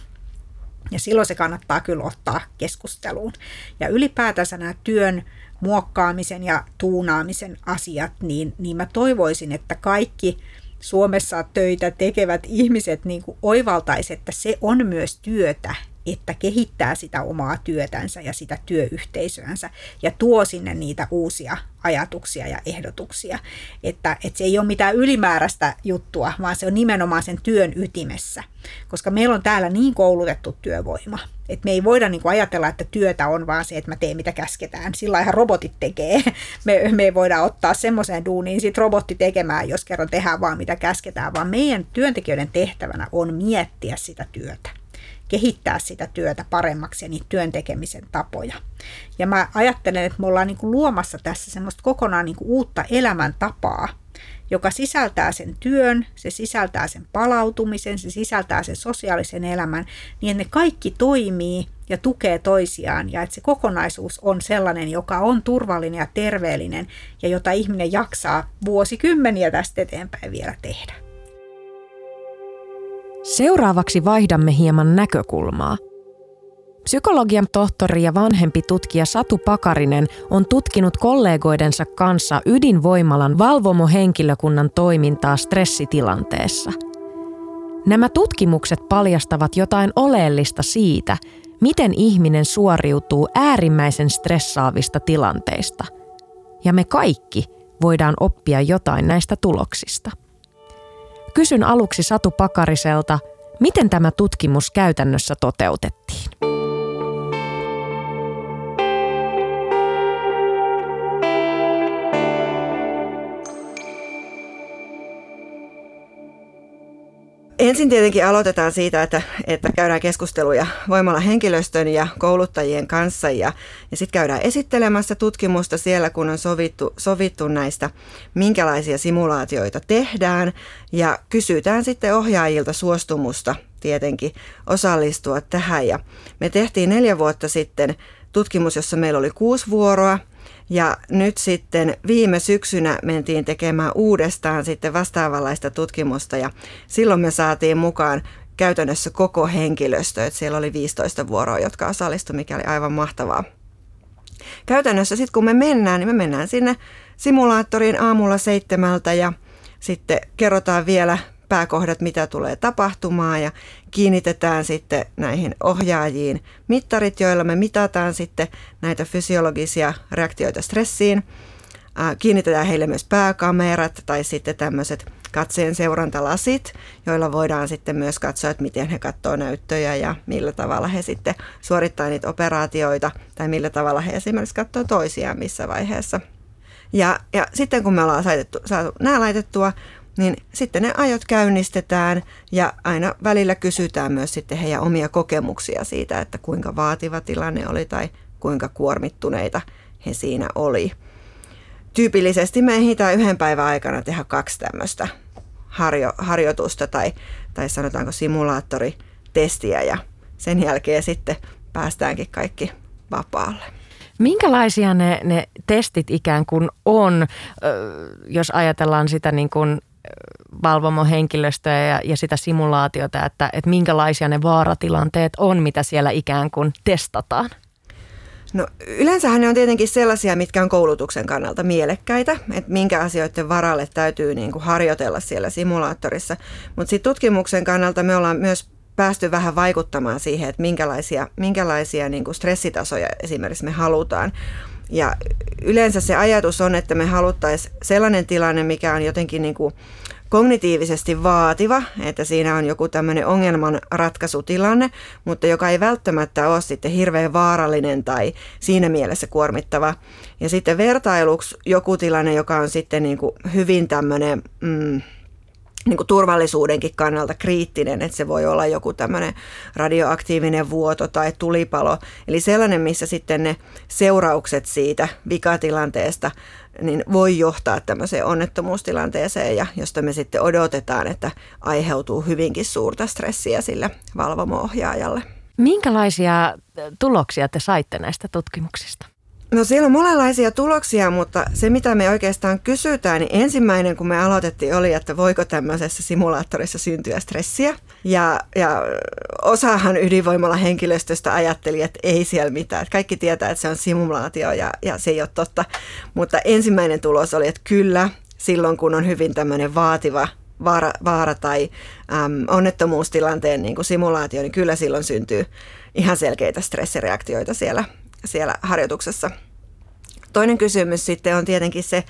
Ja silloin se kannattaa kyllä ottaa keskusteluun. Ja ylipäätänsä nämä työn muokkaamisen ja tuunaamisen asiat, niin, niin mä toivoisin, että kaikki Suomessa töitä tekevät ihmiset niin kuin oivaltaisivat, että se on myös työtä, että kehittää sitä omaa työtänsä ja sitä työyhteisöänsä ja tuo sinne niitä uusia ajatuksia ja ehdotuksia. Että, että se ei ole mitään ylimääräistä juttua, vaan se on nimenomaan sen työn ytimessä. Koska meillä on täällä niin koulutettu työvoima, että me ei voida niin kuin ajatella, että työtä on vaan se, että mä teen mitä käsketään. Sillä laillahan robotit tekee. Me, me ei voida ottaa semmoiseen duuniin sit robotti tekemään, jos kerran tehdään vaan mitä käsketään, vaan meidän työntekijöiden tehtävänä on miettiä sitä työtä. kehittää sitä työtä paremmaksi ja niitä työn tekemisen tapoja. Ja mä ajattelen, että me ollaan niin kuin luomassa tässä semmoista kokonaan niin kuin uutta elämäntapaa, joka sisältää sen työn, se sisältää sen palautumisen, se sisältää sen sosiaalisen elämän, niin että ne kaikki toimii ja tukee toisiaan ja että se kokonaisuus on sellainen, joka on turvallinen ja terveellinen ja jota ihminen jaksaa vuosikymmeniä tästä eteenpäin vielä tehdä. Seuraavaksi vaihdamme hieman näkökulmaa. Psykologian tohtori ja vanhempi tutkija Satu Pakarinen on tutkinut kollegoidensa kanssa ydinvoimalan valvomohenkilökunnan toimintaa stressitilanteessa. Nämä tutkimukset paljastavat jotain oleellista siitä, miten ihminen suoriutuu äärimmäisen stressaavista tilanteista. Ja me kaikki voidaan oppia jotain näistä tuloksista. Kysyn aluksi Satu Pakariselta, miten tämä tutkimus käytännössä toteutettiin? Ensin tietenkin aloitetaan siitä, että, että käydään keskusteluja voimalla henkilöstön ja kouluttajien kanssa ja, ja sitten käydään esittelemässä tutkimusta siellä, kun on sovittu, sovittu näistä, minkälaisia simulaatioita tehdään ja kysytään sitten ohjaajilta suostumusta tietenkin osallistua tähän. Ja me tehtiin neljä vuotta sitten tutkimus, jossa meillä oli kuusi vuoroa. Ja nyt sitten viime syksynä mentiin tekemään uudestaan sitten vastaavanlaista tutkimusta ja silloin me saatiin mukaan käytännössä koko henkilöstö, että siellä oli viisitoista vuoroa, jotka osallistuivat, mikä oli aivan mahtavaa. Käytännössä sitten kun me mennään, niin me mennään sinne simulaattoriin aamulla seitsemältä ja sitten kerrotaan vielä pääkohdat, mitä tulee tapahtumaan ja kiinnitetään sitten näihin ohjaajiin mittarit, joilla me mitataan sitten näitä fysiologisia reaktioita stressiin. Kiinnitetään heille myös pääkamerat tai sitten tämmöiset katseen seurantalasit, joilla voidaan sitten myös katsoa, että miten he katsoo näyttöjä ja millä tavalla he sitten suorittaa niitä operaatioita tai millä tavalla he esimerkiksi katsoo toisiaan missä vaiheessa. Ja, ja sitten kun me ollaan saitettu, saatu nämä laitettua, niin sitten ne ajot käynnistetään ja aina välillä kysytään myös sitten heidän omia kokemuksia siitä, että kuinka vaativa tilanne oli tai kuinka kuormittuneita he siinä oli. Tyypillisesti me ehditään yhden päivän aikana tehdä kaksi tämmöistä harjo, harjoitusta tai, tai sanotaanko simulaattoritestiä ja sen jälkeen sitten päästäänkin kaikki vapaalle. Minkälaisia ne, ne testit ikään kuin on, jos ajatellaan sitä niin kuin valvomohenkilöstöä ja, ja sitä simulaatiota, että, että minkälaisia ne vaaratilanteet on, mitä siellä ikään kuin testataan? No yleensähän ne on tietenkin sellaisia, mitkä on koulutuksen kannalta mielekkäitä, että minkä asioiden varalle täytyy niin kuin harjoitella siellä simulaattorissa, mutta sitten tutkimuksen kannalta me ollaan myös päästy vähän vaikuttamaan siihen, että minkälaisia, minkälaisia niin kuin stressitasoja esimerkiksi me halutaan. Ja yleensä se ajatus on, että me haluttaisiin sellainen tilanne, mikä on jotenkin niin kuin kognitiivisesti vaativa, että siinä on joku tämmöinen ongelmanratkaisutilanne, mutta joka ei välttämättä ole sitten hirveän vaarallinen tai siinä mielessä kuormittava. Ja sitten vertailuksi joku tilanne, joka on sitten niin kuin hyvin tämmöinen mm, niin kuin turvallisuudenkin kannalta kriittinen, että se voi olla joku tämmöinen radioaktiivinen vuoto tai tulipalo. Eli sellainen, missä sitten ne seuraukset siitä vikatilanteesta niin voi johtaa tämmöiseen onnettomuustilanteeseen ja josta me sitten odotetaan, että aiheutuu hyvinkin suurta stressiä sille valvomo-ohjaajalle. Minkälaisia tuloksia te saitte näistä tutkimuksista? No siellä on monenlaisia tuloksia, mutta se mitä me oikeastaan kysytään, niin ensimmäinen kun me aloitettiin oli, että voiko tämmöisessä simulaattorissa syntyä stressiä. Ja, ja osahan ydinvoimalla henkilöstöstä ajatteli, että ei siellä mitään. Että kaikki tietää, että se on simulaatio ja, ja se ei ole totta. Mutta ensimmäinen tulos oli, että kyllä silloin kun on hyvin tämmöinen vaativa vaara, vaara tai äm, onnettomuustilanteen niin kuin simulaatio, niin kyllä silloin syntyy ihan selkeitä stressireaktioita siellä. siellä harjoituksessa. Toinen kysymys sitten on tietenkin se,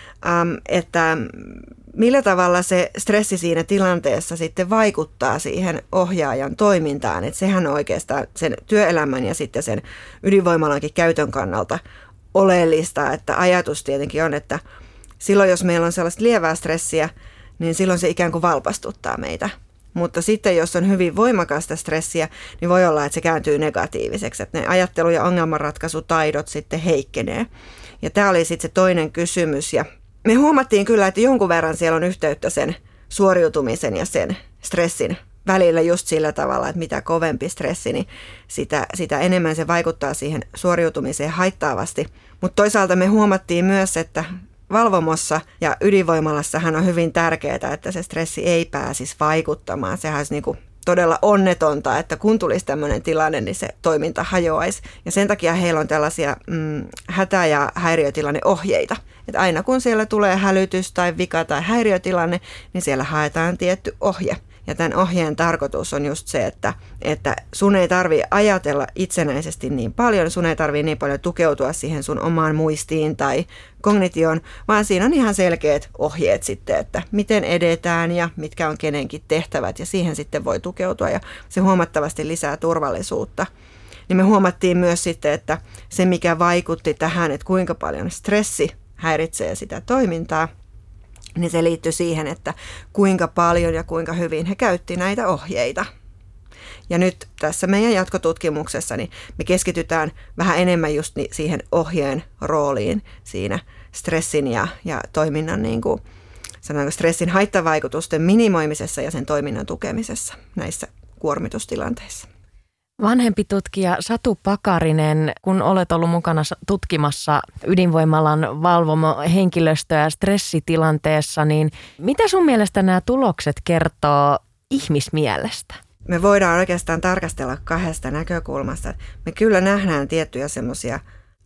että millä tavalla se stressi siinä tilanteessa sitten vaikuttaa siihen ohjaajan toimintaan. Että sehän on oikeastaan sen työelämän ja sitten sen ydinvoimalankin käytön kannalta oleellista, että ajatus tietenkin on, että silloin jos meillä on sellaista lievää stressiä, niin silloin se ikään kuin valpastuttaa meitä. Mutta sitten jos on hyvin voimakasta stressiä, niin voi olla, että se kääntyy negatiiviseksi, että ne ajattelu- ja ongelmanratkaisutaidot sitten heikkenee. Ja tämä oli sitten se toinen kysymys ja me huomattiin kyllä, että jonkun verran siellä on yhteyttä sen suoriutumisen ja sen stressin välillä just sillä tavalla, että mitä kovempi stressi, niin sitä, sitä enemmän se vaikuttaa siihen suoriutumiseen haittaavasti. Mutta toisaalta me huomattiin myös, että valvomossa ja ydinvoimalassahan on hyvin tärkeää, että se stressi ei pääsisi vaikuttamaan. Sehän olisi niinku todella onnetonta, että kun tulisi tämmöinen tilanne, niin se toiminta hajoaisi. Ja sen takia heillä on tällaisia mm, hätä- ja häiriötilanneohjeita. Että aina kun siellä tulee hälytys tai vika tai häiriötilanne, niin siellä haetaan tietty ohje. Ja tämän ohjeen tarkoitus on just se, että, että sun ei tarvitse ajatella itsenäisesti niin paljon, sun ei tarvitse niin paljon tukeutua siihen sun omaan muistiin tai kognitioon, vaan siinä on ihan selkeät ohjeet sitten, että miten edetään ja mitkä on kenenkin tehtävät ja siihen sitten voi tukeutua ja se huomattavasti lisää turvallisuutta. Niin me huomattiin myös sitten, että se mikä vaikutti tähän, että kuinka paljon stressi häiritsee sitä toimintaa, niin se liittyi siihen, että kuinka paljon ja kuinka hyvin he käytti näitä ohjeita. Ja nyt tässä meidän jatkotutkimuksessa niin me keskitytään vähän enemmän just siihen ohjeen rooliin siinä stressin ja, ja toiminnan, niin kuin, sanotaanko stressin haittavaikutusten minimoimisessa ja sen toiminnan tukemisessa näissä kuormitustilanteissa. Vanhempi tutkija Satu Pakarinen, kun olet ollut mukana tutkimassa ydinvoimalan valvomohenkilöstöä stressitilanteessa, niin mitä sun mielestä nämä tulokset kertoo ihmismielestä? Me voidaan oikeastaan tarkastella kahdesta näkökulmasta. Me kyllä nähdään tiettyjä semmoisia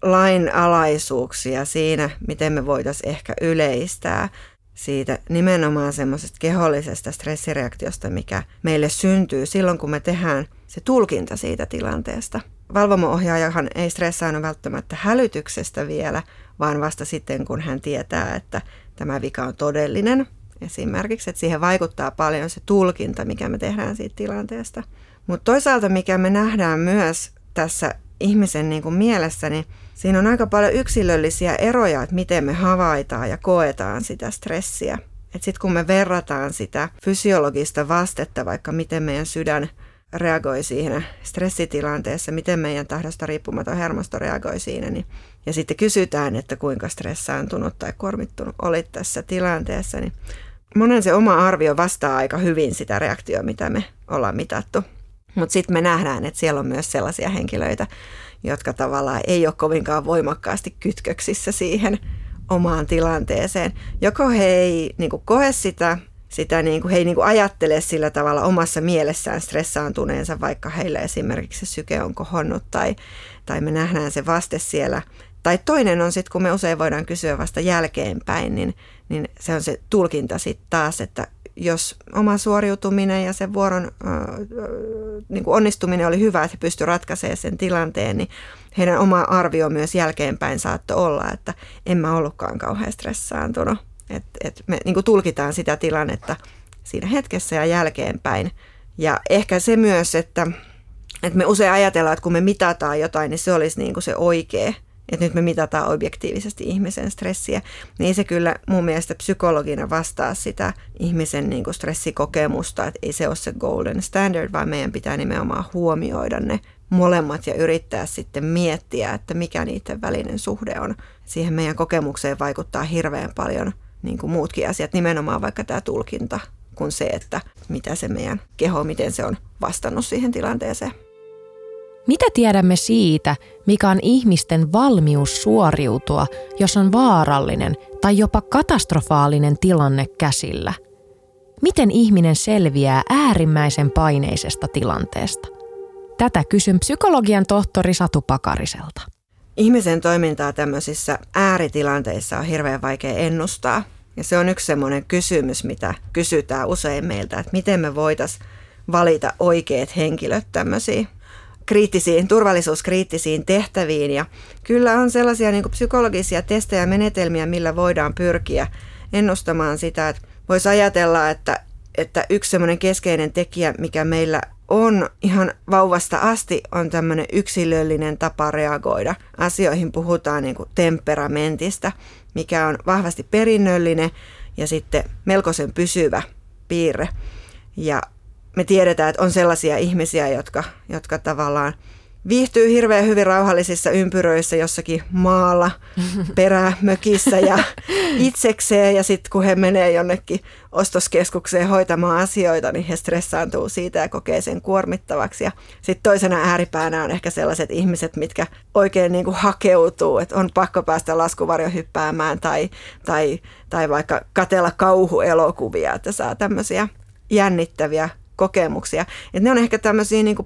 lainalaisuuksia siinä, miten me voitaisiin ehkä yleistää siitä nimenomaan semmoisesta kehollisesta stressireaktiosta, mikä meille syntyy silloin, kun me tehdään se tulkinta siitä tilanteesta. Valvomo-ohjaajahan ei stressaanut välttämättä hälytyksestä vielä, vaan vasta sitten, kun hän tietää, että tämä vika on todellinen. Esimerkiksi, että siihen vaikuttaa paljon se tulkinta, mikä me tehdään siitä tilanteesta. Mutta toisaalta, mikä me nähdään myös tässä ihmisen niin kuin mielessä, niin siinä on aika paljon yksilöllisiä eroja, että miten me havaitaan ja koetaan sitä stressiä. Sitten kun me verrataan sitä fysiologista vastetta, vaikka miten meidän sydän reagoi siinä stressitilanteessa, miten meidän tahdosta riippumaton hermosto reagoi siinä, niin, ja sitten kysytään, että kuinka stressaantunut tai kuormittunut olit tässä tilanteessa, niin monen se oma arvio vastaa aika hyvin sitä reaktiota, mitä me ollaan mitattu. Mutta sitten me nähdään, että siellä on myös sellaisia henkilöitä, jotka tavallaan ei ole kovinkaan voimakkaasti kytköksissä siihen omaan tilanteeseen. Joko he ei niin kuin koe sitä, sitä niin kuin, he ei niin kuin ajattele sillä tavalla omassa mielessään stressaantuneensa, vaikka heillä esimerkiksi se syke on kohonnut tai, tai me nähdään se vaste siellä. Tai toinen on sitten, kun me usein voidaan kysyä vasta jälkeenpäin, niin, niin se on se tulkinta sitten taas, että jos oma suoriutuminen ja sen vuoron äh, niin kuin onnistuminen oli hyvä, että he pystyivät ratkaisemaan sen tilanteen, niin heidän oma arvio myös jälkeenpäin saattoi olla, että en mä ollutkaan kauhean stressaantunut. Et, et me niin kuin tulkitaan sitä tilannetta siinä hetkessä ja jälkeenpäin. Ja ehkä se myös, että, että me usein ajatellaan, että kun me mitataan jotain, niin se olisi niin kuin se oikea. Että nyt me mitataan objektiivisesti ihmisen stressiä, niin ei se kyllä mun mielestä psykologina vastaa sitä ihmisen niin kuin stressikokemusta, että ei se ole se golden standard, vaan meidän pitää nimenomaan huomioida ne molemmat ja yrittää sitten miettiä, että mikä niiden välinen suhde on. Siihen meidän kokemukseen vaikuttaa hirveän paljon niin kuin muutkin asiat, nimenomaan vaikka tämä tulkinta, kuin se, että mitä se meidän keho, miten se on vastannut siihen tilanteeseen. Mitä tiedämme siitä, mikä on ihmisten valmius suoriutua, jos on vaarallinen tai jopa katastrofaalinen tilanne käsillä? Miten ihminen selviää äärimmäisen paineisesta tilanteesta? Tätä kysyn psykologian tohtori Satu Pakariselta. Ihmisen toimintaa tämmöisissä ääritilanteissa on hirveän vaikea ennustaa. Ja se on yksi semmoinen kysymys, mitä kysytään usein meiltä, että miten me voitaisiin valita oikeat henkilöt tämmöisiin kriittisiin, turvallisuuskriittisiin tehtäviin. Ja kyllä on sellaisia niin kuin psykologisia testejä ja menetelmiä, millä voidaan pyrkiä ennustamaan sitä, että voisi ajatella, että, että yksi semmoinen keskeinen tekijä, mikä meillä on ihan vauvasta asti, on tämmöinen yksilöllinen tapa reagoida. Asioihin puhutaan niin kuin temperamentista, mikä on vahvasti perinnöllinen ja sitten melkoisen pysyvä piirre. Ja me tiedetään, että on sellaisia ihmisiä, jotka, jotka tavallaan viihtyy hirveän hyvin rauhallisissa ympyröissä jossakin maalla, perämökissä ja itsekseen. Ja sitten kun he menee jonnekin ostoskeskukseen hoitamaan asioita, niin he stressaantuu siitä ja kokee sen kuormittavaksi. Ja sitten toisena ääripäänä on ehkä sellaiset ihmiset, mitkä oikein niin kuin hakeutuu, että on pakko päästä laskuvarjohyppäämään tai, tai, tai vaikka katsella kauhuelokuvia, että saa tämmöisiä jännittäviä kokemuksia. Et ne on ehkä tämmöisiä niin kuin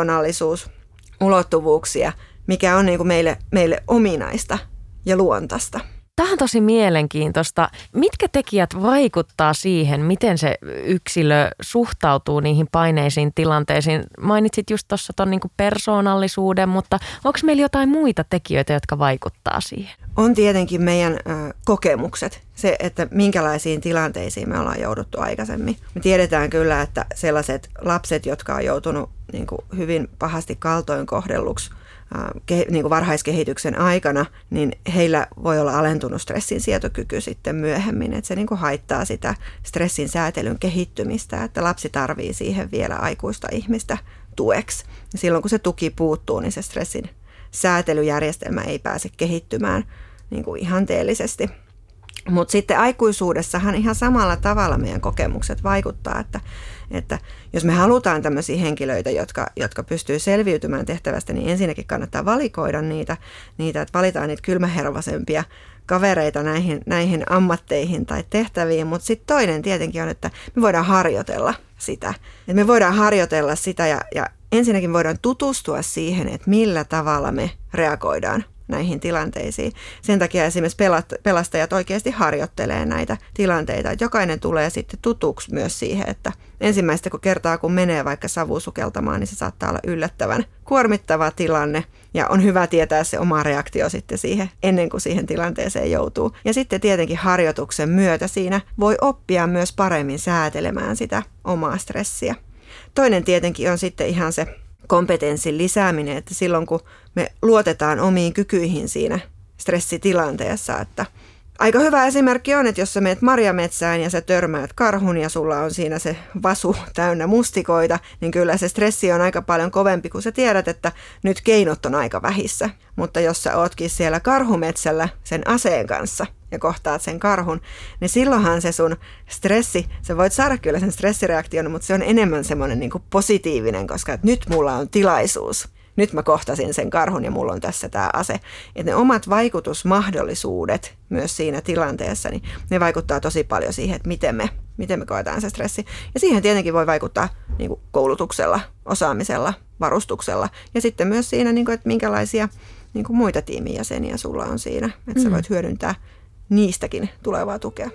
persoonallisuusulottuvuuksia, mikä on niin kuin meille, meille ominaista ja luontaista. Tämä on tosi mielenkiintoista. Mitkä tekijät vaikuttaa siihen, miten se yksilö suhtautuu niihin paineisiin tilanteisiin? Mainitsit just tuossa tuon niin kuin persoonallisuuden, mutta onko meillä jotain muita tekijöitä, jotka vaikuttaa siihen? On tietenkin meidän ö, kokemukset, se, että minkälaisiin tilanteisiin me ollaan jouduttu aikaisemmin. Me tiedetään kyllä, että sellaiset lapset, jotka on joutunut niin kuin hyvin pahasti kaltoinkohdelluksi niin kuin varhaiskehityksen aikana, niin heillä voi olla alentunut stressin sietokyky sitten myöhemmin, että se niin kuin haittaa sitä stressin säätelyn kehittymistä, että lapsi tarvii siihen vielä aikuista ihmistä tueksi. Ja silloin kun se tuki puuttuu, niin se stressin säätelyjärjestelmä ei pääse kehittymään niin kuin ihanteellisesti. Mutta sitten aikuisuudessahan ihan samalla tavalla meidän kokemukset vaikuttaa, että, että jos me halutaan tämmöisiä henkilöitä, jotka, jotka pystyy selviytymään tehtävästä, niin ensinnäkin kannattaa valikoida niitä, niitä että valitaan niitä kylmähervasempia kavereita näihin, näihin ammatteihin tai tehtäviin, mutta sitten toinen tietenkin on, että me voidaan harjoitella sitä. Et me voidaan harjoitella sitä ja, ja ensinnäkin voidaan tutustua siihen, että millä tavalla me reagoidaan näihin tilanteisiin. Sen takia esimerkiksi pelastajat oikeasti harjoittelee näitä tilanteita. Että jokainen tulee sitten tutuksi myös siihen, että ensimmäistä kertaa kun menee vaikka savusukeltamaan, niin se saattaa olla yllättävän kuormittava tilanne. Ja on hyvä tietää se oma reaktio sitten siihen ennen kuin siihen tilanteeseen joutuu. Ja sitten tietenkin harjoituksen myötä siinä voi oppia myös paremmin säätelemään sitä omaa stressiä. Toinen tietenkin on sitten ihan se kompetenssin lisääminen, että silloin kun me luotetaan omiin kykyihin siinä stressitilanteessa, että aika hyvä esimerkki on, että jos sä meet marjametsään ja sä törmäät karhun ja sulla on siinä se vasu täynnä mustikoita, niin kyllä se stressi on aika paljon kovempi, kun sä tiedät, että nyt keinot on aika vähissä. Mutta jos sä ootkin siellä karhumetsällä sen aseen kanssa ja kohtaat sen karhun, niin silloinhan se sun stressi, sä voit saada kyllä sen stressireaktion, mutta se on enemmän semmoinen niin kuin positiivinen, koska että nyt mulla on tilaisuus. Nyt mä kohtasin sen karhun ja mulla on tässä tämä ase. Että ne omat vaikutusmahdollisuudet myös siinä tilanteessa, niin ne vaikuttaa tosi paljon siihen, että miten me, miten me koetaan se stressi. Ja siihen tietenkin voi vaikuttaa niin kuin koulutuksella, osaamisella, varustuksella ja sitten myös siinä, niin kuin, että minkälaisia niin kuin muita tiimijäseniä sulla on siinä, että sä voit hyödyntää niistäkin tulevaa tukea.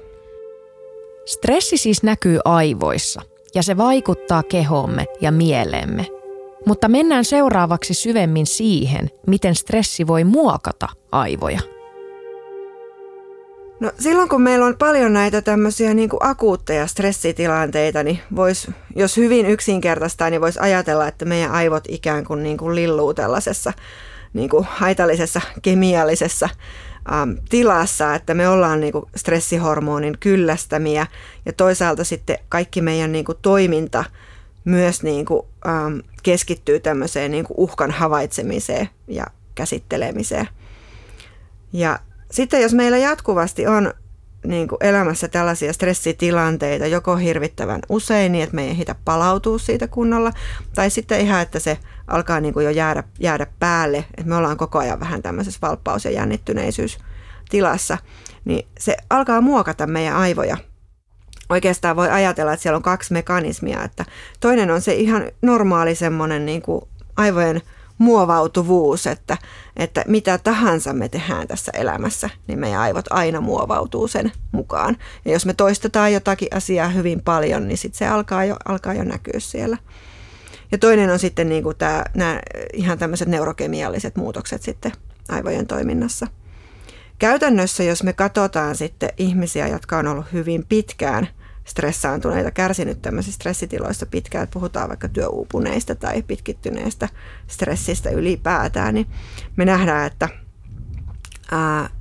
Stressi siis näkyy aivoissa ja se vaikuttaa kehoomme ja mieleemme. Mutta mennään seuraavaksi syvemmin siihen, miten stressi voi muokata aivoja. No silloin kun meillä on paljon näitä tämmöisiä niin kuin akuutteja stressitilanteita, niin vois, jos hyvin yksinkertaistaa, niin voisi ajatella, että meidän aivot ikään kuin, niin kuin lilluu tällaisessa niin kuin haitallisessa kemiallisessa äm, tilassa, että me ollaan niin kuin stressihormonin kyllästämiä ja toisaalta sitten kaikki meidän niin kuin toiminta myös niin kuin, äm, keskittyy tämmöiseen niin kuin uhkan havaitsemiseen ja käsittelemiseen. Ja sitten jos meillä jatkuvasti on niin kuin elämässä tällaisia stressitilanteita, joko hirvittävän usein niin, että me ei ehditä palautua siitä kunnolla, tai sitten ihan, että se alkaa niin kuin jo jäädä, jäädä päälle, että me ollaan koko ajan vähän tämmöisessä valppaus- ja jännittyneisyystilassa, niin se alkaa muokata meidän aivoja. Oikeastaan voi ajatella, että siellä on kaksi mekanismia, että toinen on se ihan normaali semmoinen niin kuin aivojen muovautuvuus, että, että mitä tahansa me tehdään tässä elämässä, niin meidän aivot aina muovautuu sen mukaan. Ja jos me toistetaan jotakin asiaa hyvin paljon, niin sitten se alkaa jo, alkaa jo näkyä siellä. Ja toinen on sitten niin kuin tämä, nämä ihan tämmöiset neurokemialliset muutokset sitten aivojen toiminnassa. Käytännössä, jos me katsotaan sitten ihmisiä, jotka on ollut hyvin pitkään stressaantuneita, kärsinyt tämmöisistä stressitiloista pitkään, että puhutaan vaikka työuupuneista tai pitkittyneestä stressistä ylipäätään, niin me nähdään, että ää,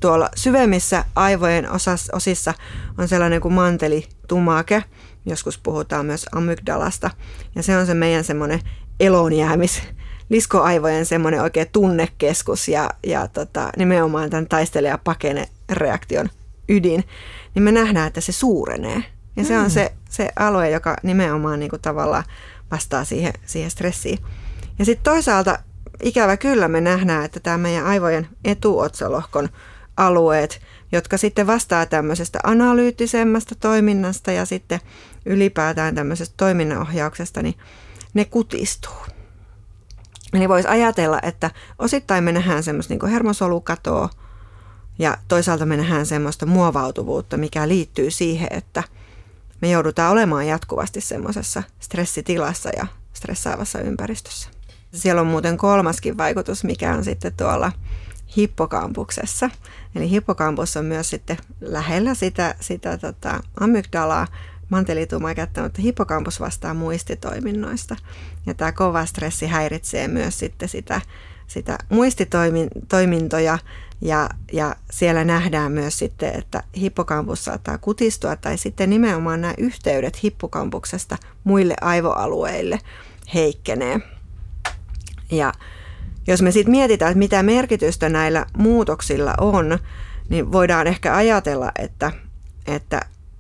tuolla syvemmissä aivojen osas, osissa on sellainen kuin mantelitumake. Joskus puhutaan myös amygdalasta. Ja se on se meidän semmoinen eloonjäämis, liskoaivojen semmoinen oikein tunnekeskus ja, ja tota, nimenomaan tämän taistelija-pakene-reaktion ydin. Niin me nähdään, että se suurenee. Ja se on se, se alue, joka nimenomaan niin kuin tavallaan vastaa siihen, siihen stressiin. Ja sitten toisaalta ikävä kyllä me nähdään, että tämä meidän aivojen etuotsalohkon alueet, jotka sitten vastaa tämmöisestä analyyttisemmasta toiminnasta ja sitten ylipäätään tämmöisestä toiminnanohjauksesta, niin ne kutistuu. Eli voisi ajatella, että osittain me nähdään semmoista niin kuin hermosolukatoa ja toisaalta me nähdään semmoista muovautuvuutta, mikä liittyy siihen, että me joudutaan olemaan jatkuvasti semmoisessa stressitilassa ja stressaavassa ympäristössä. Siellä on muuten kolmaskin vaikutus, mikä on sitten tuolla hippokampuksessa. Eli hippokampus on myös sitten lähellä sitä, sitä tota, amygdalaa, mantelitumaiketta, mutta hippokampus vastaa muistitoiminnoista. Ja tämä kova stressi häiritsee myös sitten sitä, sitä muistitoimintoja ja, ja siellä nähdään myös sitten, että hippokampus saattaa kutistua tai sitten nimenomaan nämä yhteydet hippokampuksesta muille aivoalueille heikkenee. Ja jos me sitten mietitään, että mitä merkitystä näillä muutoksilla on, niin voidaan ehkä ajatella, että, että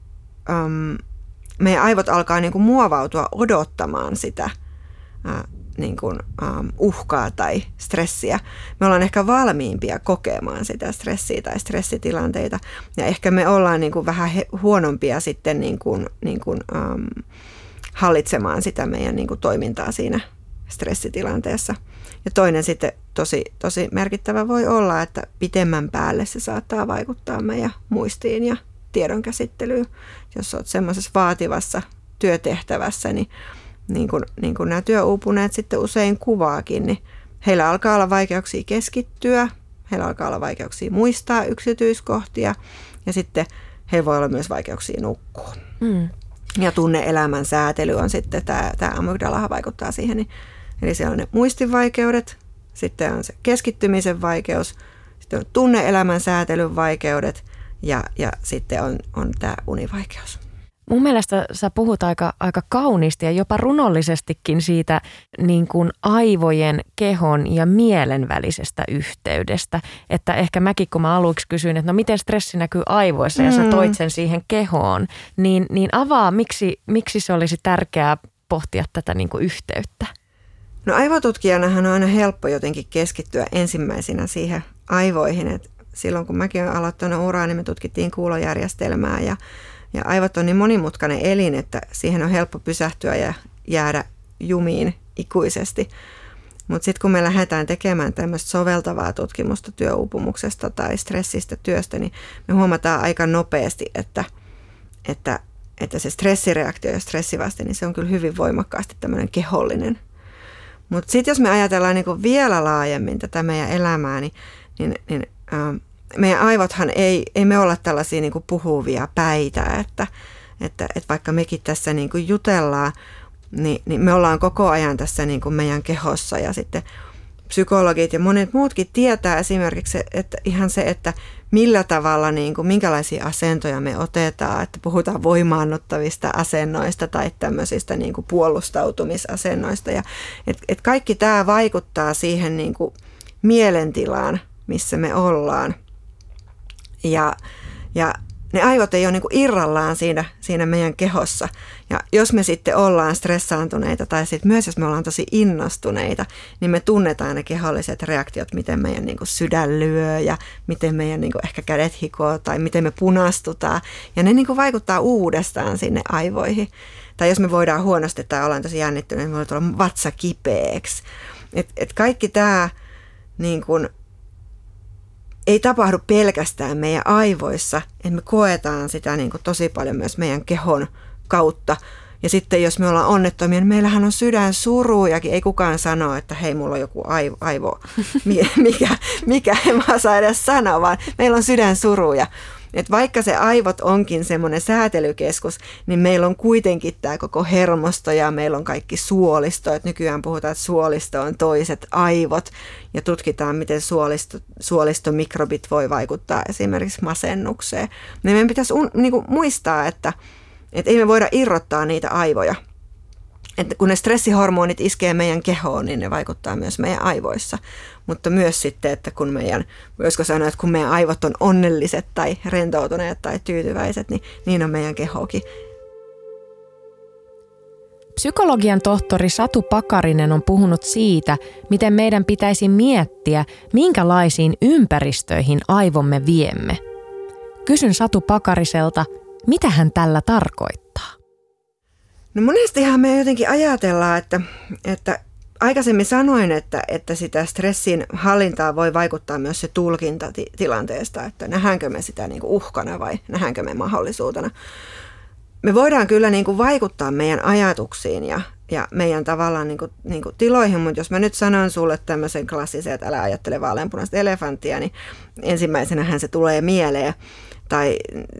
um, meidän aivot alkaa niinku muovautua odottamaan sitä uh, niinku, um, uhkaa tai stressiä. Me ollaan ehkä valmiimpia kokemaan sitä stressiä tai stressitilanteita ja ehkä me ollaan niinku vähän he, huonompia sitten niinku, niinku, um, hallitsemaan sitä meidän niinku, toimintaa siinä stressitilanteessa. Ja toinen sitten tosi, tosi merkittävä voi olla, että pitemmän päälle se saattaa vaikuttaa meidän muistiin ja tiedonkäsittelyyn. Jos olet semmoisessa vaativassa työtehtävässä, niin, niin kuin, niin kuin nämä työuupuneet sitten usein kuvaakin, niin heillä alkaa olla vaikeuksia keskittyä, heillä alkaa olla vaikeuksia muistaa yksityiskohtia ja sitten heillä voi olla myös vaikeuksia nukkua. Mm. Ja tunne-elämän säätely on sitten, tämä, tämä amygdalahan vaikuttaa siihen, niin eli siellä on ne muistivaikeudet, sitten on se keskittymisen vaikeus, sitten on tunne-elämän säätelyn vaikeudet ja, ja sitten on, on tämä univaikeus. Mun mielestä sä puhut aika, aika kauniisti ja jopa runollisestikin siitä niin kuin aivojen, kehon ja mielen välisestä yhteydestä. Että ehkä mäkin, kun mä aluksi kysyin, että no miten stressi näkyy aivoissa ja sä toit sen siihen kehoon, niin, niin avaa, miksi, miksi se olisi tärkeää pohtia tätä niin kuin yhteyttä? No aivotutkijanahan on aina helppo jotenkin keskittyä ensimmäisenä siihen aivoihin. Et silloin kun mäkin olen aloittanut uraa, niin me tutkittiin kuulojärjestelmää ja, ja aivot on niin monimutkainen elin, että siihen on helppo pysähtyä ja jäädä jumiin ikuisesti. Mutta sitten kun me lähdetään tekemään tämmöistä soveltavaa tutkimusta työuupumuksesta tai stressistä työstä, niin me huomataan aika nopeasti, että, että, että se stressireaktio ja stressivaste, niin se on kyllä hyvin voimakkaasti tämmöinen kehollinen. Mutta sitten jos me ajatellaan niinku vielä laajemmin tätä meidän elämää, niin, niin, niin ähm, meidän aivothan ei, ei me olla tällaisia niinku puhuvia päitä, että, että, että vaikka mekin tässä niinku jutellaan, niin, niin me ollaan koko ajan tässä niinku meidän kehossa ja sitten psykologit ja monet muutkin tietää esimerkiksi, että ihan se, että millä tavalla, niin kuin, minkälaisia asentoja me otetaan, että puhutaan voimaannuttavista asennoista tai tämmöisistä niin kuin puolustautumisasennoista. Ja, et, et kaikki tämä vaikuttaa siihen niin kuin mielentilaan, missä me ollaan. Ja, ja ne aivot ei ole niin kuin irrallaan siinä, siinä meidän kehossa. Ja jos me sitten ollaan stressaantuneita tai sitten myös jos me ollaan tosi innostuneita, niin me tunnetaan ne keholliset reaktiot, miten meidän niin kuin sydän lyö ja miten meidän niin kuin ehkä kädet hikoo tai miten me punastutaan. Ja ne niin kuin vaikuttaa uudestaan sinne aivoihin. Tai jos me voidaan huonosti tai ollaan tosi jännittyneitä, niin me voi tulla vatsa kipeäksi. Et, et kaikki tämä niin kuin ei tapahdu pelkästään meidän aivoissa, että me koetaan sitä niin kuin tosi paljon myös meidän kehon kautta. Ja sitten jos me ollaan onnettomia, niin meillähän on sydän surujakin. Ei kukaan sano, että hei, mulla on joku aivo, aivo mikä, mikä en mä saa edes sanoa, vaan meillä on sydän suruja. että vaikka se aivot onkin semmoinen säätelykeskus, niin meillä on kuitenkin tämä koko hermosto ja meillä on kaikki suolisto. Et nykyään puhutaan, että suolisto on toiset aivot ja tutkitaan, miten suolisto, suolistomikrobit voi vaikuttaa esimerkiksi masennukseen. Niin meidän pitäisi un, niin kuin muistaa, että, että ei me voida irrottaa niitä aivoja. Että kun ne stressihormonit iskee meidän kehoon, niin ne vaikuttaa myös meidän aivoissa. Mutta myös sitten, että kun meidän, voisiko sanoa, että kun meidän aivot on onnelliset tai rentoutuneet tai tyytyväiset, niin niin on meidän kehokin. Psykologian tohtori Satu Pakarinen on puhunut siitä, miten meidän pitäisi miettiä, minkälaisiin ympäristöihin aivomme viemme. Kysyn Satu Pakariselta, mitä hän tällä tarkoittaa? No monestihan me jotenkin ajatellaan, että, että aikaisemmin sanoin, että, että sitä stressin hallintaa voi vaikuttaa myös se tulkinta tilanteesta, että nähdäänkö me sitä niin kuin uhkana vai nähdäänkö me mahdollisuutena. Me voidaan kyllä niin kuin vaikuttaa meidän ajatuksiin ja, ja meidän tavallaan niin kuin, niin kuin tiloihin, mutta jos mä nyt sanon sulle tämmöisen klassisen, että älä ajattele vaaleanpunaista elefanttia, niin ensimmäisenähän se tulee mieleen. Tai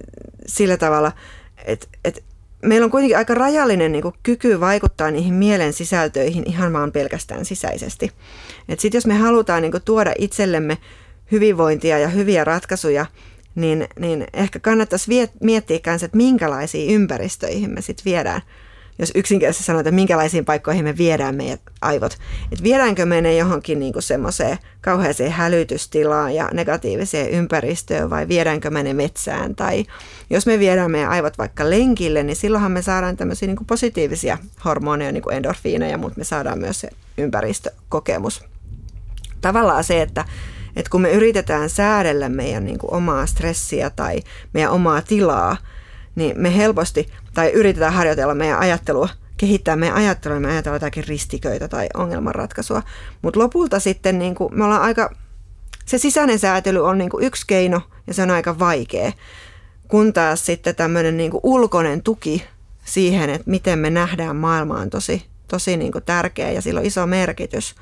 sillä tavalla, että, että meillä on kuitenkin aika rajallinen niin kuin kyky vaikuttaa niihin mielen sisältöihin ihan vaan pelkästään sisäisesti. Sitten jos me halutaan niin kuin tuoda itsellemme hyvinvointia ja hyviä ratkaisuja, niin, niin ehkä kannattaisi viet, miettiä kanssa, että minkälaisiin ympäristöihin me sitten viedään. Jos yksinkertaisesti sanotaan, että minkälaisiin paikkoihin me viedään meidän aivot. Että viedäänkö me ne johonkin niinku semmoiseen kauheaseen hälytystilaan ja negatiiviseen ympäristöön vai viedäänkö me ne metsään. Tai jos me viedään meidän aivot vaikka lenkille, niin silloinhan me saadaan tämmöisiä niinku positiivisia hormoneja, niin kuin endorfiineja, mutta me saadaan myös se ympäristökokemus. Tavallaan se, että, että kun me yritetään säädellä meidän niinku omaa stressiä tai meidän omaa tilaa, niin me helposti, tai yritetään harjoitella meidän ajattelua, kehittää meidän ajattelua, me ajatellaan jotakin ristiköitä tai ongelmanratkaisua. Mutta lopulta sitten niin kuin me ollaan aika, se sisäinen säätely on niin kuin yksi keino ja se on aika vaikea. Kun taas sitten tämmöinen niin kuin ulkoinen tuki siihen, että miten me nähdään maailma on tosi, tosi niin kuin tärkeä ja sillä on iso merkitys.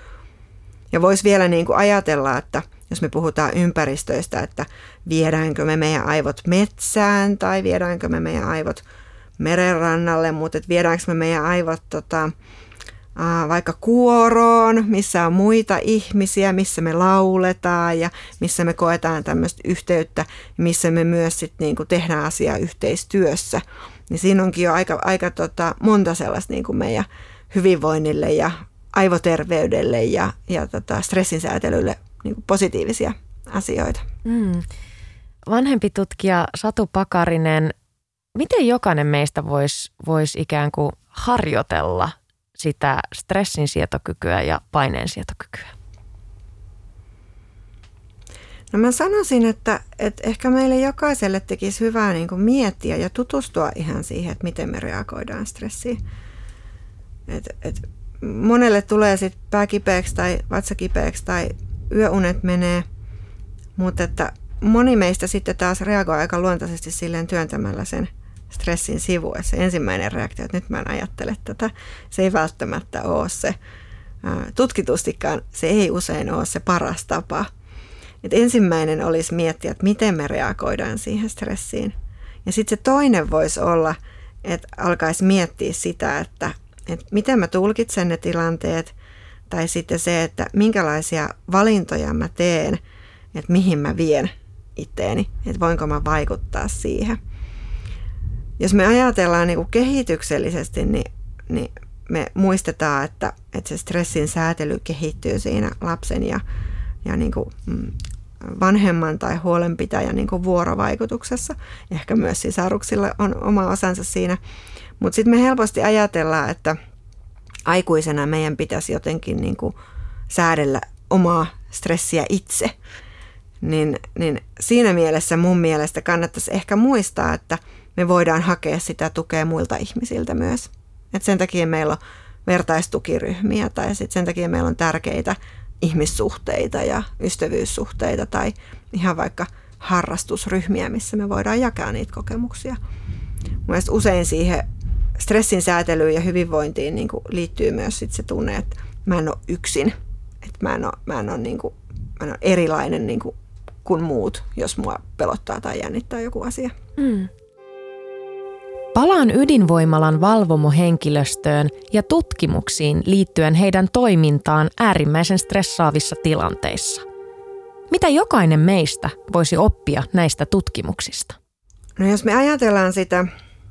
Ja voisi vielä niin kuin ajatella, että jos me puhutaan ympäristöistä, että viedäänkö me meidän aivot metsään tai viedäänkö me meidän aivot merenrannalle, mutta että viedäänkö me meidän aivot tota, ää, vaikka kuoroon, missä on muita ihmisiä, missä me lauletaan ja missä me koetaan tämmöistä yhteyttä, missä me myös sit niinku tehdään asiaa yhteistyössä. Niin siinä onkin jo aika, aika tota, monta sellaista niinku meidän hyvinvoinnille ja aivoterveydelle ja, ja tota, stressin säätelylle niin positiivisia asioita. Mm. Vanhempi tutkija Satu Pakarinen, miten jokainen meistä voisi vois ikään kuin harjoitella sitä stressin sietokykyä ja paineen sietokykyä? No mä sanoisin, että, että ehkä meille jokaiselle tekisi hyvää niin kuin miettiä ja tutustua ihan siihen, että miten me reagoidaan stressiin. Et, et monelle tulee sitten pää kipeäksi tai vatsa kipeäksi tai yöunet menee, mutta että moni meistä sitten taas reagoi aika luontaisesti silleen työntämällä sen stressin sivuun. Se ensimmäinen reaktio, että nyt mä en ajattele tätä, se ei välttämättä ole se. Tutkitustikaan se ei usein ole se paras tapa. Et ensimmäinen olisi miettiä, että miten me reagoidaan siihen stressiin. Ja sitten se toinen voisi olla, että alkaisi miettiä sitä, että, että miten mä tulkitsen ne tilanteet, tai sitten se, että minkälaisia valintoja mä teen, että mihin mä vien itteeni, että voinko mä vaikuttaa siihen. Jos me ajatellaan niin kuin kehityksellisesti, niin, niin me muistetaan, että, että se stressin säätely kehittyy siinä lapsen ja, ja niin kuin vanhemman tai huolenpitäjän niin kuin vuorovaikutuksessa. Ehkä myös sisaruksilla on oma osansa siinä. Mutta sitten me helposti ajatellaan, että aikuisena meidän pitäisi jotenkin niin kuin säädellä omaa stressiä itse. Niin, niin siinä mielessä mun mielestä kannattaisi ehkä muistaa, että me voidaan hakea sitä tukea muilta ihmisiltä myös. Et sen takia meillä on vertaistukiryhmiä tai sit sen takia meillä on tärkeitä ihmissuhteita ja ystävyyssuhteita tai ihan vaikka harrastusryhmiä, missä me voidaan jakaa niitä kokemuksia. Mielestäni usein siihen stressin säätelyyn ja hyvinvointiin niin kuin liittyy myös sit se tunne, että mä en ole yksin, että mä en ole, mä en ole, niin kuin, mä en ole erilainen niin kuin kuin muut, jos mua pelottaa tai jännittää joku asia. Mm. Palaan ydinvoimalan valvomohenkilöstöön ja tutkimuksiin liittyen heidän toimintaan äärimmäisen stressaavissa tilanteissa. Mitä jokainen meistä voisi oppia näistä tutkimuksista? No jos me ajatellaan sitä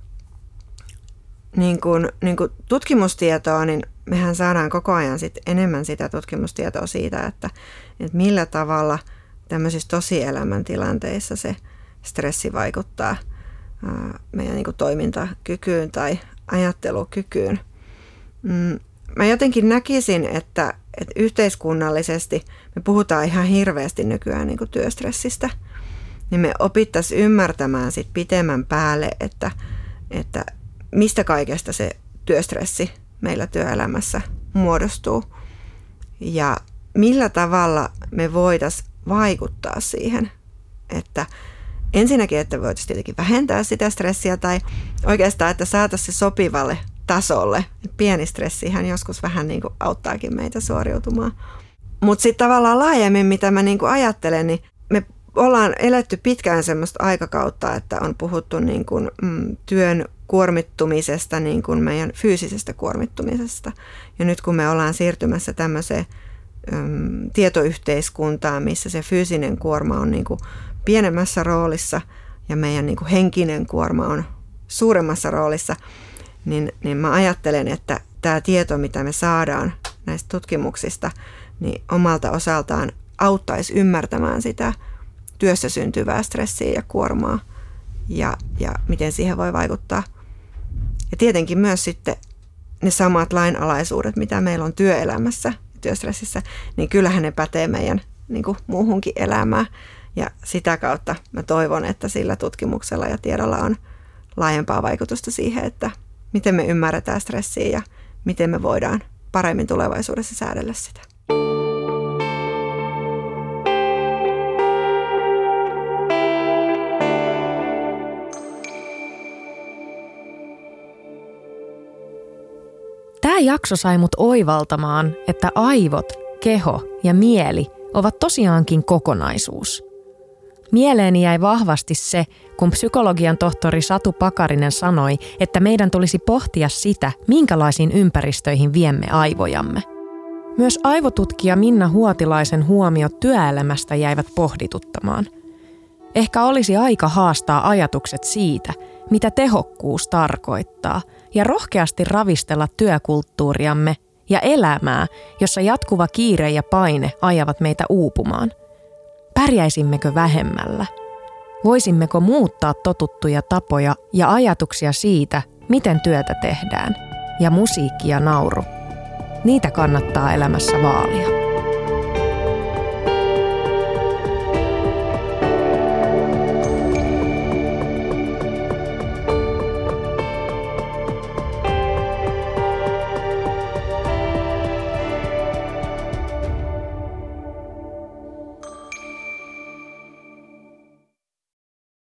niin kuin, niin kuin tutkimustietoa, niin mehän saadaan koko ajan sit enemmän sitä tutkimustietoa siitä, että, että millä tavalla tämmöisissä tosielämän tilanteissa se stressi vaikuttaa ää, meidän niin kuin toimintakykyyn tai ajattelukykyyn. Mm, mä jotenkin näkisin, että, että yhteiskunnallisesti me puhutaan ihan hirveästi nykyään niin kuin työstressistä, niin me opittaisiin ymmärtämään sit pitemmän päälle, että, että mistä kaikesta se työstressi meillä työelämässä muodostuu ja millä tavalla me voitaisiin vaikuttaa siihen, että ensinnäkin, että voitaisiin tietenkin vähentää sitä stressiä tai oikeastaan, että saataisiin se sopivalle tasolle. Pieni stressihän joskus vähän niin kuin auttaakin meitä suoriutumaan. Mutta sitten tavallaan laajemmin, mitä mä niin kuin ajattelen, niin me ollaan eletty pitkään semmoista aikakautta, että on puhuttu niin kuin, mm, työn kuormittumisesta, niin kuin meidän fyysisestä kuormittumisesta. Ja nyt kun me ollaan siirtymässä tämmöiseen mm, tietoyhteiskuntaan, missä se fyysinen kuorma on niin kuin pienemmässä roolissa ja meidän niin kuin henkinen kuorma on suuremmassa roolissa, niin, niin mä ajattelen, että tämä tieto, mitä me saadaan näistä tutkimuksista, niin omalta osaltaan auttaisi ymmärtämään sitä työssä syntyvää stressiä ja kuormaa ja, ja miten siihen voi vaikuttaa. Ja tietenkin myös sitten ne samat lainalaisuudet, mitä meillä on työelämässä ja työstressissä, niin kyllähän ne pätee meidän niin kuin muuhunkin elämään. Ja sitä kautta mä toivon, että sillä tutkimuksella ja tiedolla on laajempaa vaikutusta siihen, että miten me ymmärretään stressiä ja miten me voidaan paremmin tulevaisuudessa säädellä sitä. Tämä jakso sai mut oivaltamaan, että aivot, keho ja mieli ovat tosiaankin kokonaisuus. Mieleeni jäi vahvasti se, kun psykologian tohtori Satu Pakarinen sanoi, että meidän tulisi pohtia sitä, minkälaisiin ympäristöihin viemme aivojamme. Myös aivotutkija Minna Huotilaisen huomiot työelämästä jäivät pohdituttamaan. Ehkä olisi aika haastaa ajatukset siitä, mitä tehokkuus tarkoittaa, ja rohkeasti ravistella työkulttuuriamme ja elämää, jossa jatkuva kiire ja paine ajavat meitä uupumaan. Pärjäisimmekö vähemmällä? Voisimmeko muuttaa totuttuja tapoja ja ajatuksia siitä, miten työtä tehdään? Ja musiikki ja nauru. Niitä kannattaa elämässä vaalia.